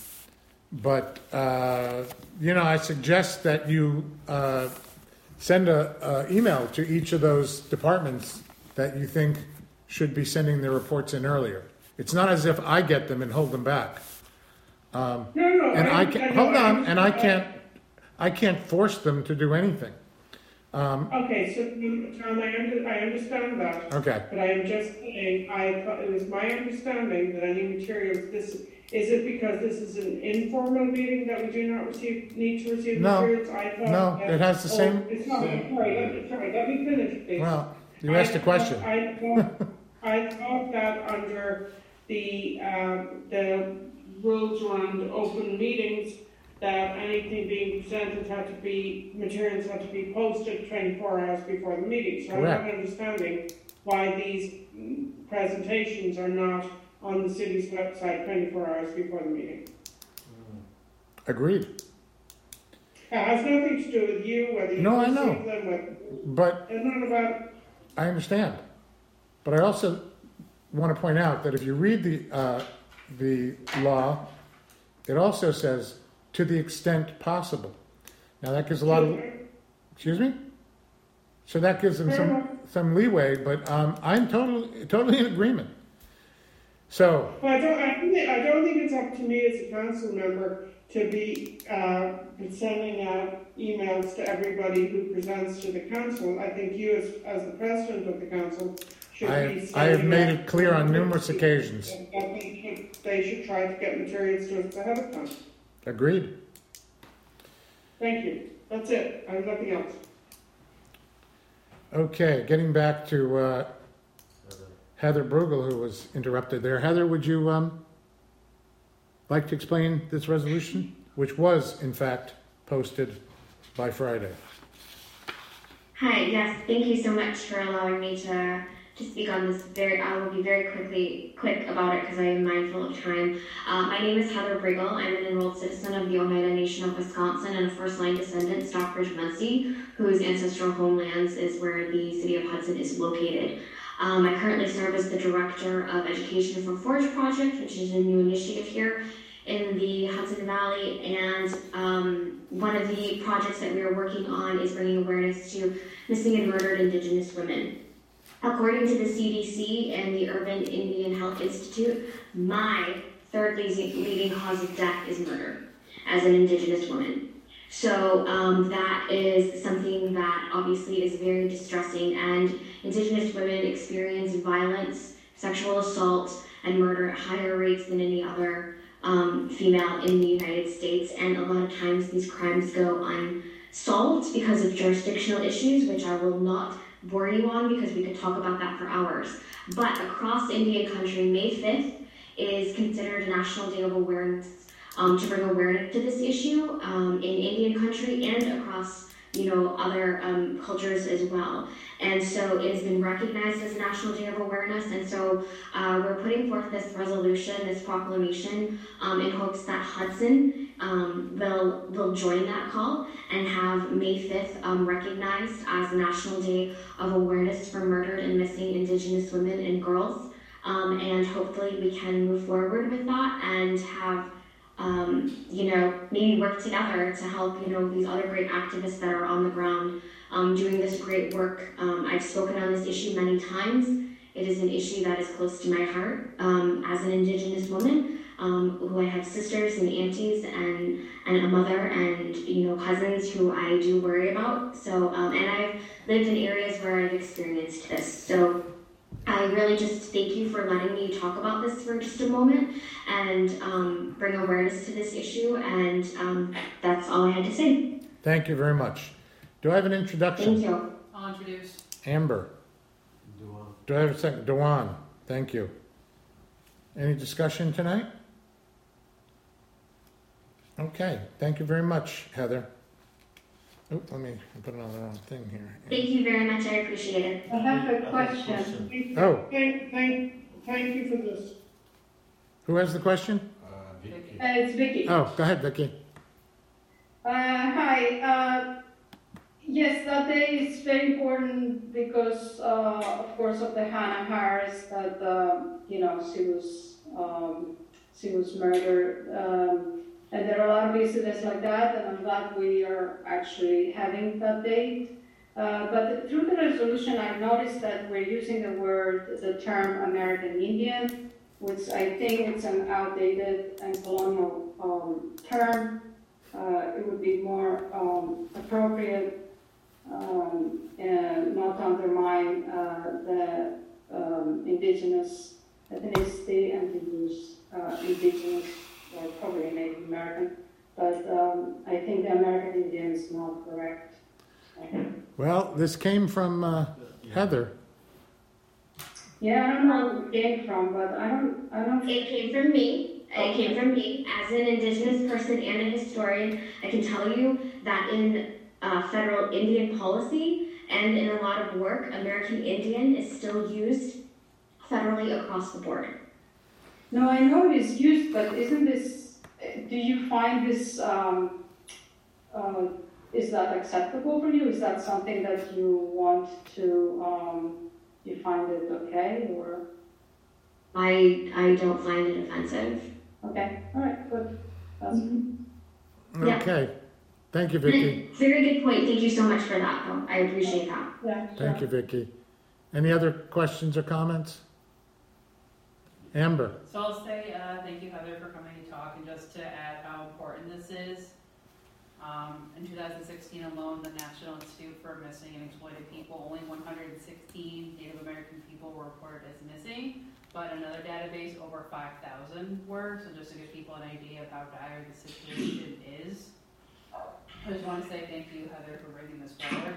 But, uh, you know, I suggest that you uh, send a, a email to each of those departments that you think should be sending their reports in earlier. It's not as if I get them and hold them back. Um, no, no, and I, I can I hold know, on, I and I can't, I can't force them to do anything. Um, okay, so Tom, I, under, I understand that. Okay. But I am just saying, I thought it was my understanding that any materials, this is it because this is an informal meeting that we do not receive need to receive No, materials? I thought no, that, it has the oh, same- It's not. same- Sorry, let me, sorry, let me finish, please. Well, you I asked a thought- question. I thought, I thought that under the um, the rules around open meetings, that anything being presented had to be, materials had to be posted twenty-four hours before the meeting. So Correct. I'm not understanding why these mm, presentations are not on the city's website twenty-four hours before the meeting. Agreed. It has nothing to do with you, whether you No, I receive know. them with, But it's not about, I understand. But I also want to point out that if you read the, uh, the law, it also says, to the extent possible. Now that gives a lot of, excuse me? So that gives them some, some leeway, but um, I'm totally, totally in agreement. So, well, I don't, I think, I don't think it's up to me as a council member to be uh, sending out emails to everybody who presents to the council. I think you, as, as the president of the council, should I, be I have sending made out it clear on numerous occasions. that they should, they should try to get materials to us ahead of time. Agreed. Thank you. That's it. I have nothing else. Okay, getting back to uh, Heather Brugel, who was interrupted there. Heather, would you um, like to explain this resolution, which was, in fact, posted by Friday? Hi, yes, thank you so much for allowing me to, to speak on this. Very, I will be very quickly quick about it because I am mindful of time. Uh, my name is Heather Briggle. I'm an enrolled citizen of the Oneida Nation of Wisconsin and a first-line descendant, Stockbridge Munsee, whose ancestral homelands is where the city of Hudson is located. Um, I currently serve as the Director of Education for Forge Project, which is a new initiative here in the Hudson Valley, and um, one of the projects that we are working on is bringing awareness to missing and murdered Indigenous women. According to the C D C and the Urban Indian Health Institute, my third leading, leading cause of death is murder as an Indigenous woman. So um, that is something that obviously is very distressing, and Indigenous women experience violence, sexual assault, and murder at higher rates than any other um, female in the United States, and a lot of times these crimes go unsolved because of jurisdictional issues, which I will not bore you on because we could talk about that for hours. But across Indian country, May fifth is considered a National Day of Awareness um, to bring awareness to this issue um, in Indian country and across you know, other um, cultures as well. And so it has been recognized as a National Day of Awareness, and so uh, we're putting forth this resolution, this proclamation, um, in hopes that Hudson um, will will join that call and have May fifth um, recognized as a National Day of Awareness for murdered and missing Indigenous women and girls. Um, and hopefully we can move forward with that and have, um, you know, maybe work together to help, you know, these other great activists that are on the ground um, doing this great work. Um, I've spoken on this issue many times. It is an issue that is close to my heart um, as an Indigenous woman, um, who I have sisters and aunties and, and a mother and, you know, cousins who I do worry about. So, um, and I've lived in areas where I've experienced this. So I really just thank you for letting me talk about this for just a moment and um, bring awareness to this issue, and um, that's all I had to say. Thank you very much. Do I have an introduction? Thank you. I'll introduce. Amber. Dewan. Do I have a second? Dewan. Thank you. Any discussion tonight? Okay. Thank you very much, Heather. Oh, let me put it on the wrong thing here. Thank you very much. I appreciate it. I have a question. Oh. Thank, thank, thank you for this. Who has the question? Uh, it's Vicky. Oh, go ahead, Vicky. Uh, hi. Uh, yes, that day is very important because, uh, of course, of the Hannah Harris that uh, you know she was um, she was murdered, um, and there are a lot of incidents like that, and I'm glad we are actually having that day. Uh, but through the resolution, I noticed that we're using the word, the term American Indian, which I think it's an outdated and colonial um, term. Uh, it would be more um, appropriate um, and not undermine uh, the um, indigenous ethnicity and to use uh, indigenous or probably Native American. But um, I think the American Indian is not correct. Well, this came from uh, Heather. Yeah, I don't know where it came from, but I don't, I don't. It came from me. It came from me. As an Indigenous person and a historian, I can tell you that in uh, federal Indian policy and in a lot of work, American Indian is still used federally across the board. No, I know it is used, but isn't this, do you find this, um, uh, is that acceptable for you? Is that something that you want to, um, you find it okay, or? I I don't find it offensive. Okay, all right, good. That's Yeah. Okay. Thank you, Vicky. Very good point. Thank you so much for that, though. I appreciate that. Yeah, Thank you, Vicky. Any other questions or comments? Amber. So I'll say uh, thank you, Heather, for coming to talk, and just to add how important this is. Um, in two thousand sixteen alone, the National Institute for Missing and Exploited People, only one hundred sixteen Native American people were reported as missing, but another database, over five thousand were, so just to give people an idea of how dire the situation is. I just want to say thank you, Heather, for bringing this forward.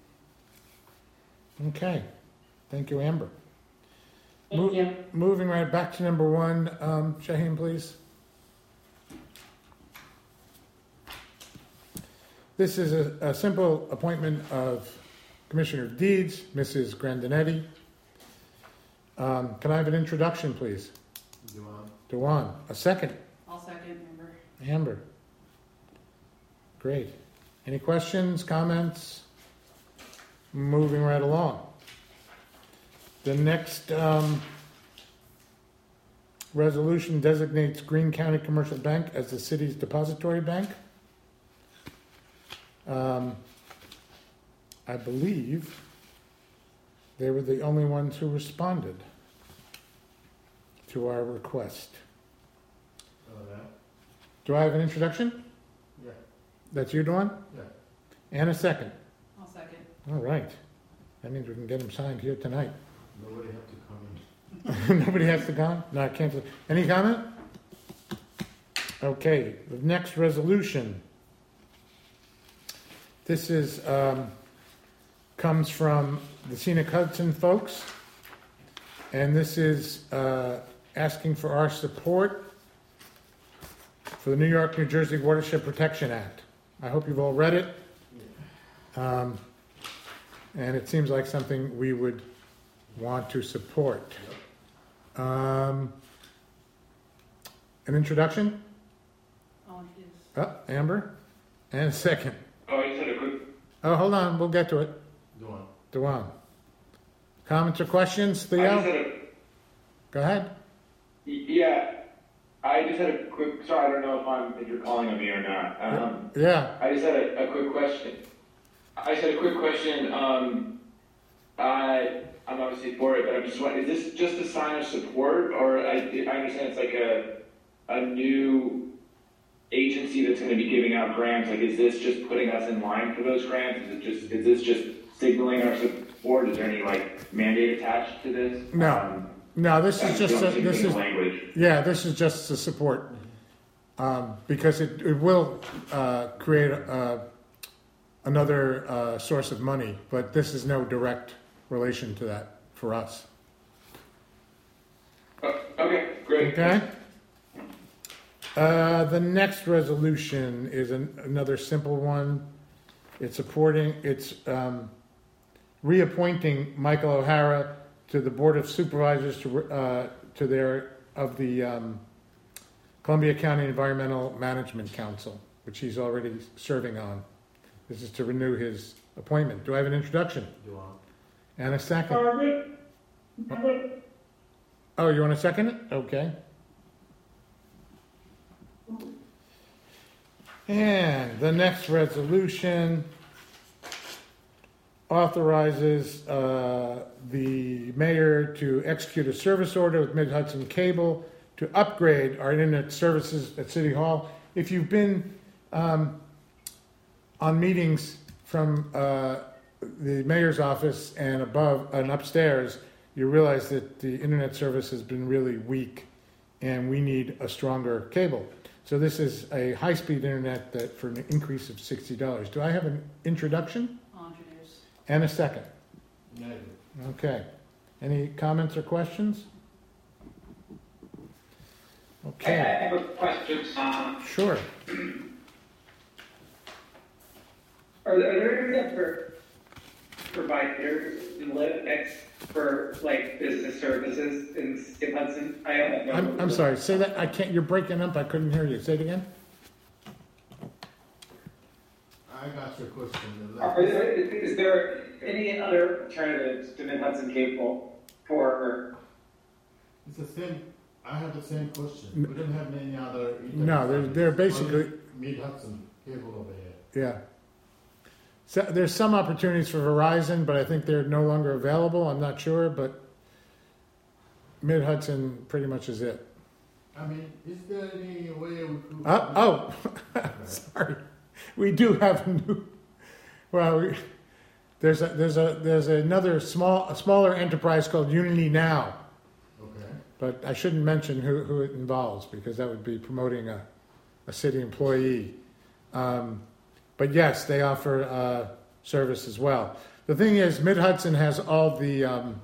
Okay. Thank you, Amber. Thank Mo- you. Moving right back to number one, um, Shaheen, please. This is a, a simple appointment of Commissioner of Deeds, Missus Grandinetti. Um, can I have an introduction, please? Dewan. Dewan. A second. I'll second, Amber. Amber. Great. Any questions, comments? Moving right along. The next um, resolution designates Greene County Commercial Bank as the city's depository bank. Um, I believe they were the only ones who responded to our request. Oh, yeah? Do I have an introduction? Yeah. That's you, Dawn? Yeah. And a second. I'll second. All right. That means we can get them signed here tonight. Nobody have to come in. Nobody has to come? No, I can't. Any comment? Okay, the next resolution. This is, um, comes from the Scenic Hudson folks, and this is uh, asking for our support for the New York, New Jersey Watershed Protection Act. I hope you've all read it. Um, and it seems like something we would want to support. Um, an introduction? Oh, geez. Oh, Amber? And a second. Oh, I just had a quick. Oh, hold on, we'll get to it. Dewan. Dewan. Comments or questions, I Theo? just had a, Go ahead. yeah, I just had a quick. Sorry, I don't know if I'm if you're calling on me or not. Um, Yeah. I just had a, a quick question. I just had a quick question. Um, I I'm obviously for it, but I'm just wondering: is this just a sign of support, or I I understand it's like a a new agency that's going to be giving out grants? Like, is this just putting us in line for those grants? Is it just is this just signaling our support? Is there any like mandate attached to this? No. Um, No, this is that's just, the a- only this thing in is, the language. yeah, this is just the support. Um, because it, it will, uh, create, uh, another, uh, source of money, but this is no direct relation to that for us. Oh, okay, great. Okay? Uh, the next resolution is an, another simple one. It's supporting, it's, um, reappointing Michael O'Hara to the Board of Supervisors to, uh, to their, of the, um, Columbia County Environmental Management Council, which he's already serving on. This is to renew his appointment. Do I have an introduction? Dewan. And a second? Margaret? Margaret? Oh, you want to second it? Okay. And the next resolution authorizes uh, the mayor to execute a service order with Mid-Hudson Cable to upgrade our internet services at City Hall. If you've been um, on meetings from uh, the mayor's office and above and upstairs, you realize that the internet service has been really weak and we need a stronger cable. So this is a high-speed internet that for an increase of sixty dollars. Do I have an introduction? I'll introduce. And a second. Negative. Okay. Any comments or questions? I Okay. have a question. Um, Sure. Are there, are there any other providers in Linux for like business services in, in Hudson? I don't know. I'm, I'm sorry. Say that. I can't. You're breaking up. I couldn't hear you. Say it again. I got your question. Are there, is there any other alternatives to Mid Hudson Cable for? It's the same. I have the same question. We don't have any other. No, they're they're basically Mid Hudson Cable over here. yeah. So there's some opportunities for Verizon, but I think they're no longer available. I'm not sure, but Mid Hudson pretty much is it. I mean, is there any way we could? Oh, oh. Sorry. We do have a new. Well, we, there's a there's a there's another small a smaller enterprise called Unity Now. Okay. But I shouldn't mention who, who it involves because that would be promoting a, a city employee. Um, but yes, they offer uh, service as well. The thing is, Mid Hudson has all the um,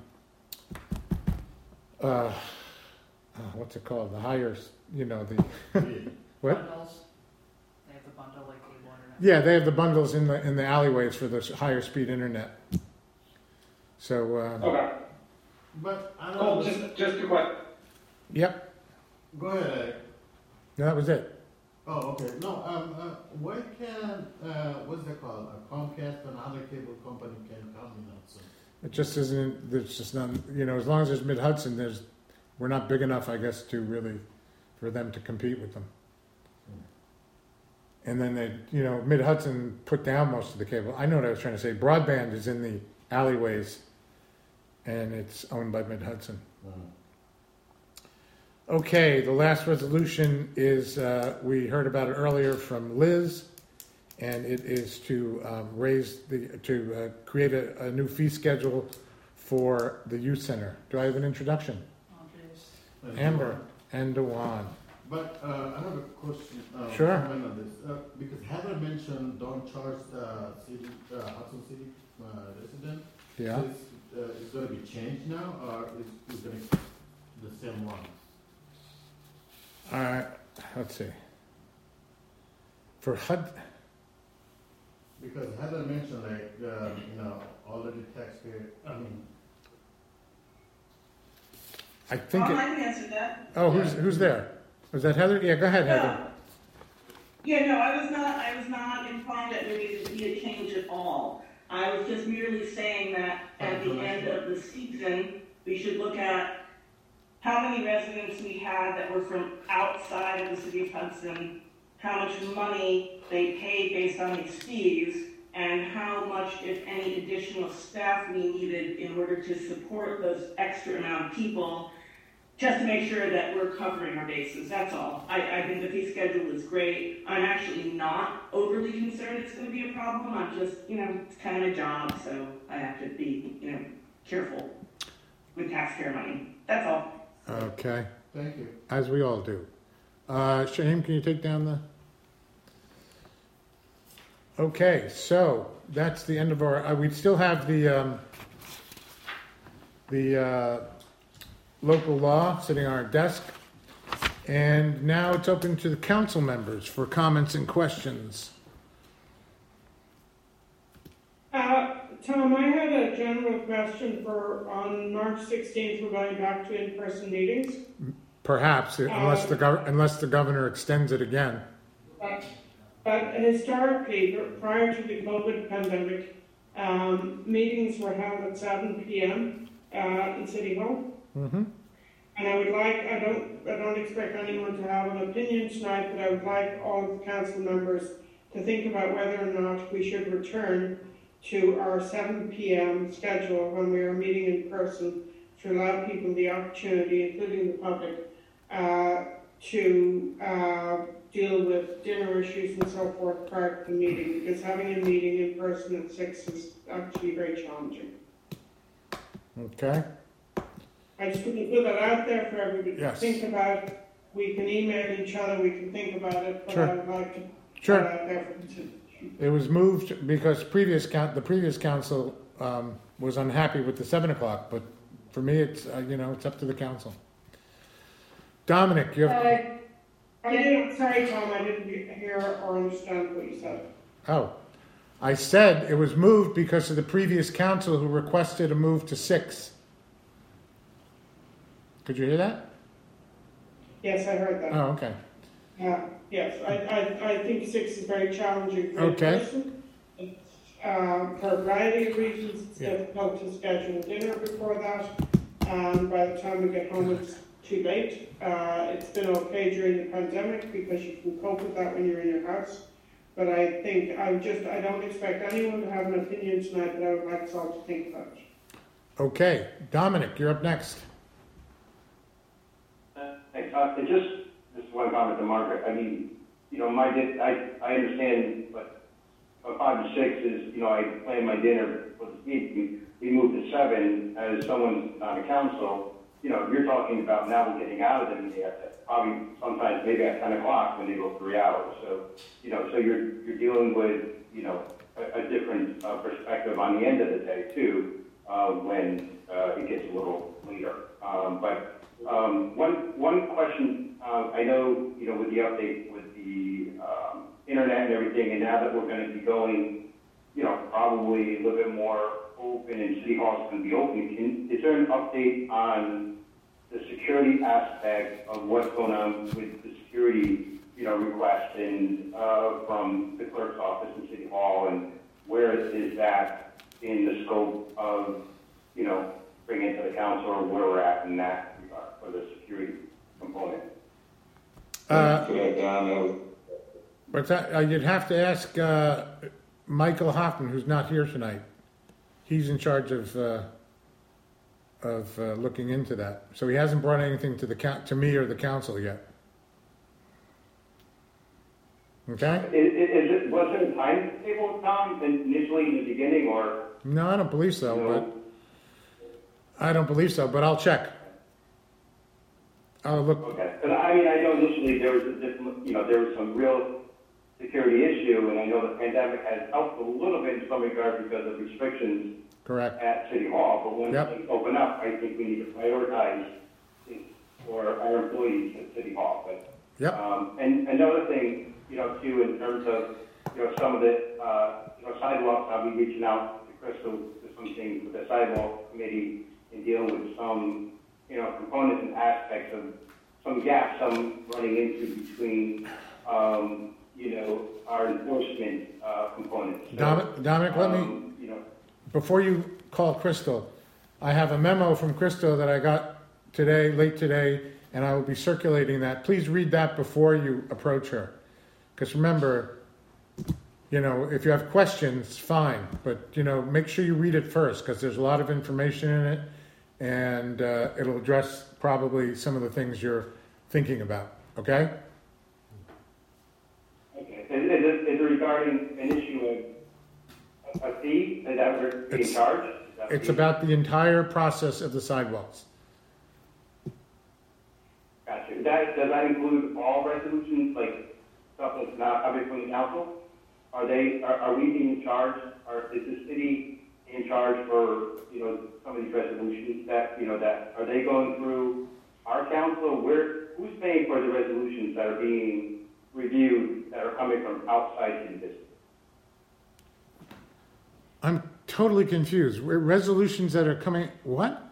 uh, uh, what's it called? The higher, you know, the what? Bundles. They have the bundle like cable internet. Yeah, they have the bundles in the in the alleyways for the higher speed internet. So. Um, Okay. But I don't. Cool. Just just a question. Yep. Go ahead, Eric. No, that was it. Oh, okay. No, um, uh, why can uh, what's that called? A Comcast and other cable company can come in Hudson? It just isn't. There's just not. You know, as long as there's Mid Hudson, there's. We're not big enough, I guess, to really, for them to compete with them. And then they, you know, Mid Hudson put down most of the cable. I know what I was trying to say. Broadband is in the alleyways, and it's owned by Mid Hudson. Okay, the last resolution is, uh, we heard about it earlier from Liz, and it is to um, raise the, to uh, create a, a new fee schedule for the youth center. Do I have an introduction? I'll introduce. And Amber Dewan. and Dewan. But uh, I have a question. Uh, Sure. comment on this. Uh, because Heather mentioned don't charge uh, city, uh, Hudson City uh, resident. Yeah. Is uh, is going to be changed now, or is it going to be the same one? All right, let's see. For Hud, Because Heather mentioned like, uh, you know, already taxpayer, I mean. I think Um, it, I can answer that. oh, who's, who's there? Was that Heather? Yeah, go ahead, Heather. Yeah, no, I was not, I was not implying that there needed to be a change at all. I was just merely saying that at the end of the season, we should look at how many residents we had that were from outside of the city of Hudson, how much money they paid based on these fees, and how much, if any, additional staff we needed in order to support those extra amount of people, just to make sure that we're covering our bases, that's all. I, I think the fee schedule is great. I'm actually not overly concerned it's gonna be a problem. I'm just, you know, it's kind of a job, so I have to be, you know, careful with taxpayer money. That's all. Okay. Thank you. As we all do. Uh, Shaheem, can you take down the? Okay, so that's the end of our, uh, we still have the, um, the, uh, local law sitting on our desk. And now it's open to the council members for comments and questions. Uh, Tom, I had a general question for, on March sixteenth, we're going back to in-person meetings. Perhaps, unless the gov- unless the governor extends it again. But, but historically, prior to the COVID pandemic, um, meetings were held at seven p m uh, in City Hall. Mm-hmm. And I would like, I don't, I don't expect anyone to have an opinion tonight, but I would like all of the council members to think about whether or not we should return to our seven p m schedule when we are meeting in person to allow people the opportunity, including the public, uh, to uh, deal with dinner issues and so forth prior to the meeting, because having a meeting in person at six is actually very challenging. Okay. I just want to put that out there for everybody to Yes. think about. We can email each other, we can think about it, but Sure. I would like to Sure. put it out there for consideration. It was moved because previous count, the previous council um, was unhappy with the seven o'clock, but for me, it's, uh, you know, it's up to the council. Dominic, you have, Uh, I didn't, sorry, Tom, I didn't hear or understand what you said. oh, I said it was moved because of the previous council who requested a move to six. Could you hear that? Yes, I heard that. Oh, okay. Uh, yes, I, I, I think six is very challenging for a Okay. person. It's, uh, for a variety of reasons, it's Yeah. difficult to schedule dinner before that. And by the time we get home, it's too late. Uh, it's been okay during the pandemic because you can cope with that when you're in your house. But I think, I just, I don't expect anyone to have an opinion tonight, but I would like us all to think about it. Okay, Dominic, you're up next. Thanks. Uh, it just, just one comment to Margaret. I mean, you know, my, di- I, I understand, but from five to six is, you know, I plan my dinner for the evening. We moved to seven as someone on the council. You know, you're talking about now we're getting out of the meeting at probably sometimes maybe at ten o'clock when they go three hours. So, you know, so you're, you're dealing with, you know, a, a different uh, perspective on the end of the day too, uh, when uh, it gets a little later. Um, but Um, one, one question, uh, I know, you know, with the update with the, um, internet and everything, and now that we're gonna be going, you know, probably a little bit more open and City Hall's gonna be open, can, is there an update on the security aspect of what's going on with the security, you know, requests and, uh, from the clerk's office in City Hall, and where is that in the scope of, you know, bringing it to the council, or where we're at in that for the security component? Uh, but that, uh, you'd have to ask uh, Michael Hoffman, who's not here tonight. He's in charge of uh, of uh, looking into that. So he hasn't brought anything to the count to me or the council yet. Okay. Is, is it, was there a timetable, Tom, initially in the beginning, or? No, I don't believe so. No. But I don't believe so. But I'll check. I'll look. Okay, because I mean, I know initially there was a different, you know, there was some real security issue, and I know the pandemic has helped a little bit in some regard because of restrictions Correct. at City Hall. But when Yep. things open up, I think we need to prioritize things for our employees at City Hall. But Yep. um, and another thing, you know, too, in terms of you know, some of the, uh, you know, sidewalks, I'll be reaching out to Crystal to some things with the sidewalk committee and dealing with some, you know, components and aspects of some gaps I'm running into between, um, you know, our enforcement, uh, components. So, Dominic, Dominic, let me, um, you know, before you call Crystal, I have a memo from Crystal that I got today, late today, and I will be circulating that. Please read that before you approach her. Because remember, you know, if you have questions, fine, but, you know, make sure you read it first, because there's a lot of information in it, and uh, it'll address probably some of the things you're thinking about, okay? okay. Is, is, it, is it regarding an issue of a fee? Is that we're being It's- charged? Is that It's fee? about the entire process of the sidewalks. Gotcha. That, does that include all resolutions, like stuff that's not coming from the council? Are they, are, are we being charged, or is the city in charge for, you know, some of these resolutions that, you know, that, are they going through our council? Where, who's paying for the resolutions that are being reviewed that are coming from outside city districts? I'm totally confused. Re- Resolutions that are coming, what?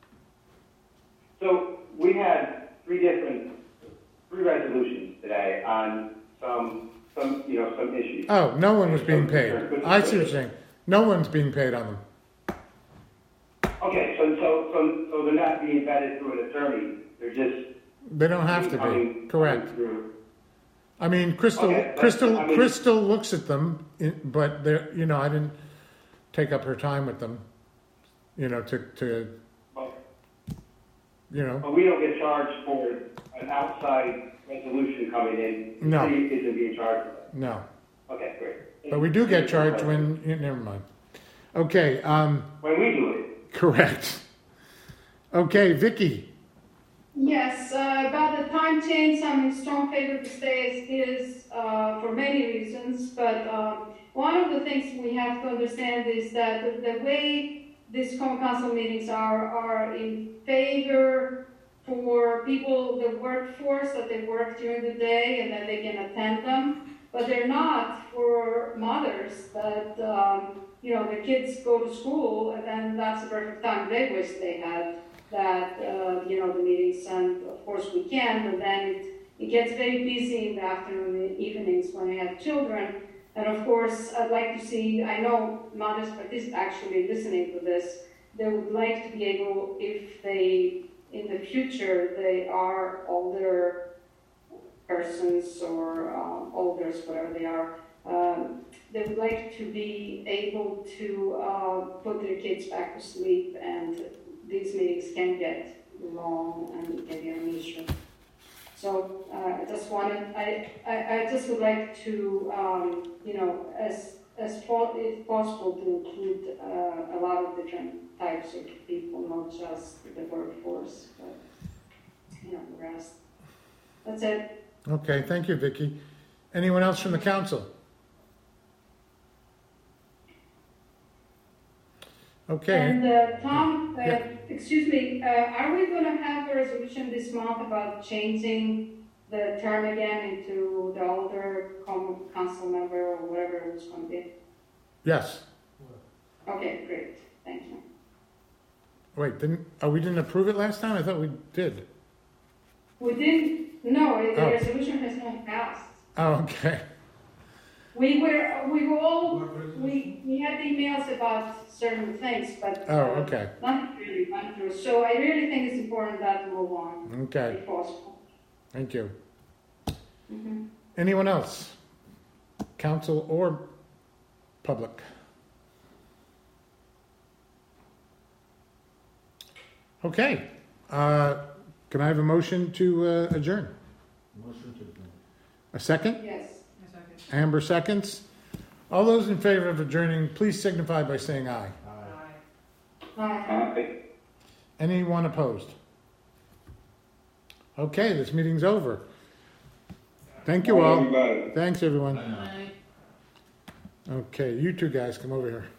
So we had three different, three resolutions today on some, some, you know, some issues. Oh, no one was being paid. I see what you're saying. No one's being paid on them. Okay, so, so, so, so they're not being vetted through an attorney, they're just. They don't have to coming- be, correct. coming through. I mean, Crystal, Okay, that's- Crystal, I mean- Crystal looks at them, in- but they're, you know, I didn't take up her time with them, you know, to, to, you know. But we don't get charged for an outside resolution coming in. No. The city isn't being charged for that. No. Okay, great. But we do get charged when, yeah, never mind. Okay, um, When we do it. correct. Okay, Vicky. Yes, uh, about the time change, I'm in strong favor to stay as is uh, for many reasons, but um, one of the things we have to understand is that the, the way these common council meetings are, are in favor for people, the workforce, that they work during the day and that they can attend them, but they're not for mothers that, um, you know, the kids go to school and then that's the perfect time they wish they had that, uh, you know, the meetings, and of course we can, but then it, it gets very busy in the afternoon and evenings when you have children. And of course, I'd like to see, I know mothers partic- actually listening to this, they would like to be able, if they, in the future, they are older persons or uh, olders, whatever they are, um, they would like to be able to uh, put their kids back to sleep, and these meetings can get long and it can be an issue. So uh, I just wanted, I, I, I just would like to, um, you know, as as po- if possible, to include uh, a lot of different types of people, not just the workforce, but you know, the rest. That's it. Okay, thank you, Vicky. Anyone else from the council? Okay. And uh, Tom, uh, Yeah. excuse me, uh, are we going to have a resolution this month about changing the term again into the older common council member or whatever it was going to be? Yes. Okay, great. Thank you. Wait, didn't, oh, we didn't approve it last time? I thought we did. We didn't, no, the Oh. resolution has not passed. Oh, okay. We were, we were all, we, we had emails about certain things, but Oh, uh, okay. nothing really went through. So I really think it's important that we move on, Okay, if possible. thank you. Mhm. Anyone else? Council or public? Okay, uh, can I have a motion to uh, adjourn? Motion to adjourn. A second? Yes. Amber seconds. All those in favor of adjourning, please signify by saying aye. Aye. Anyone opposed? Okay, this meeting's over. Thank you Bye, all. everybody. Thanks, everyone. Bye. Okay, you two guys come over here.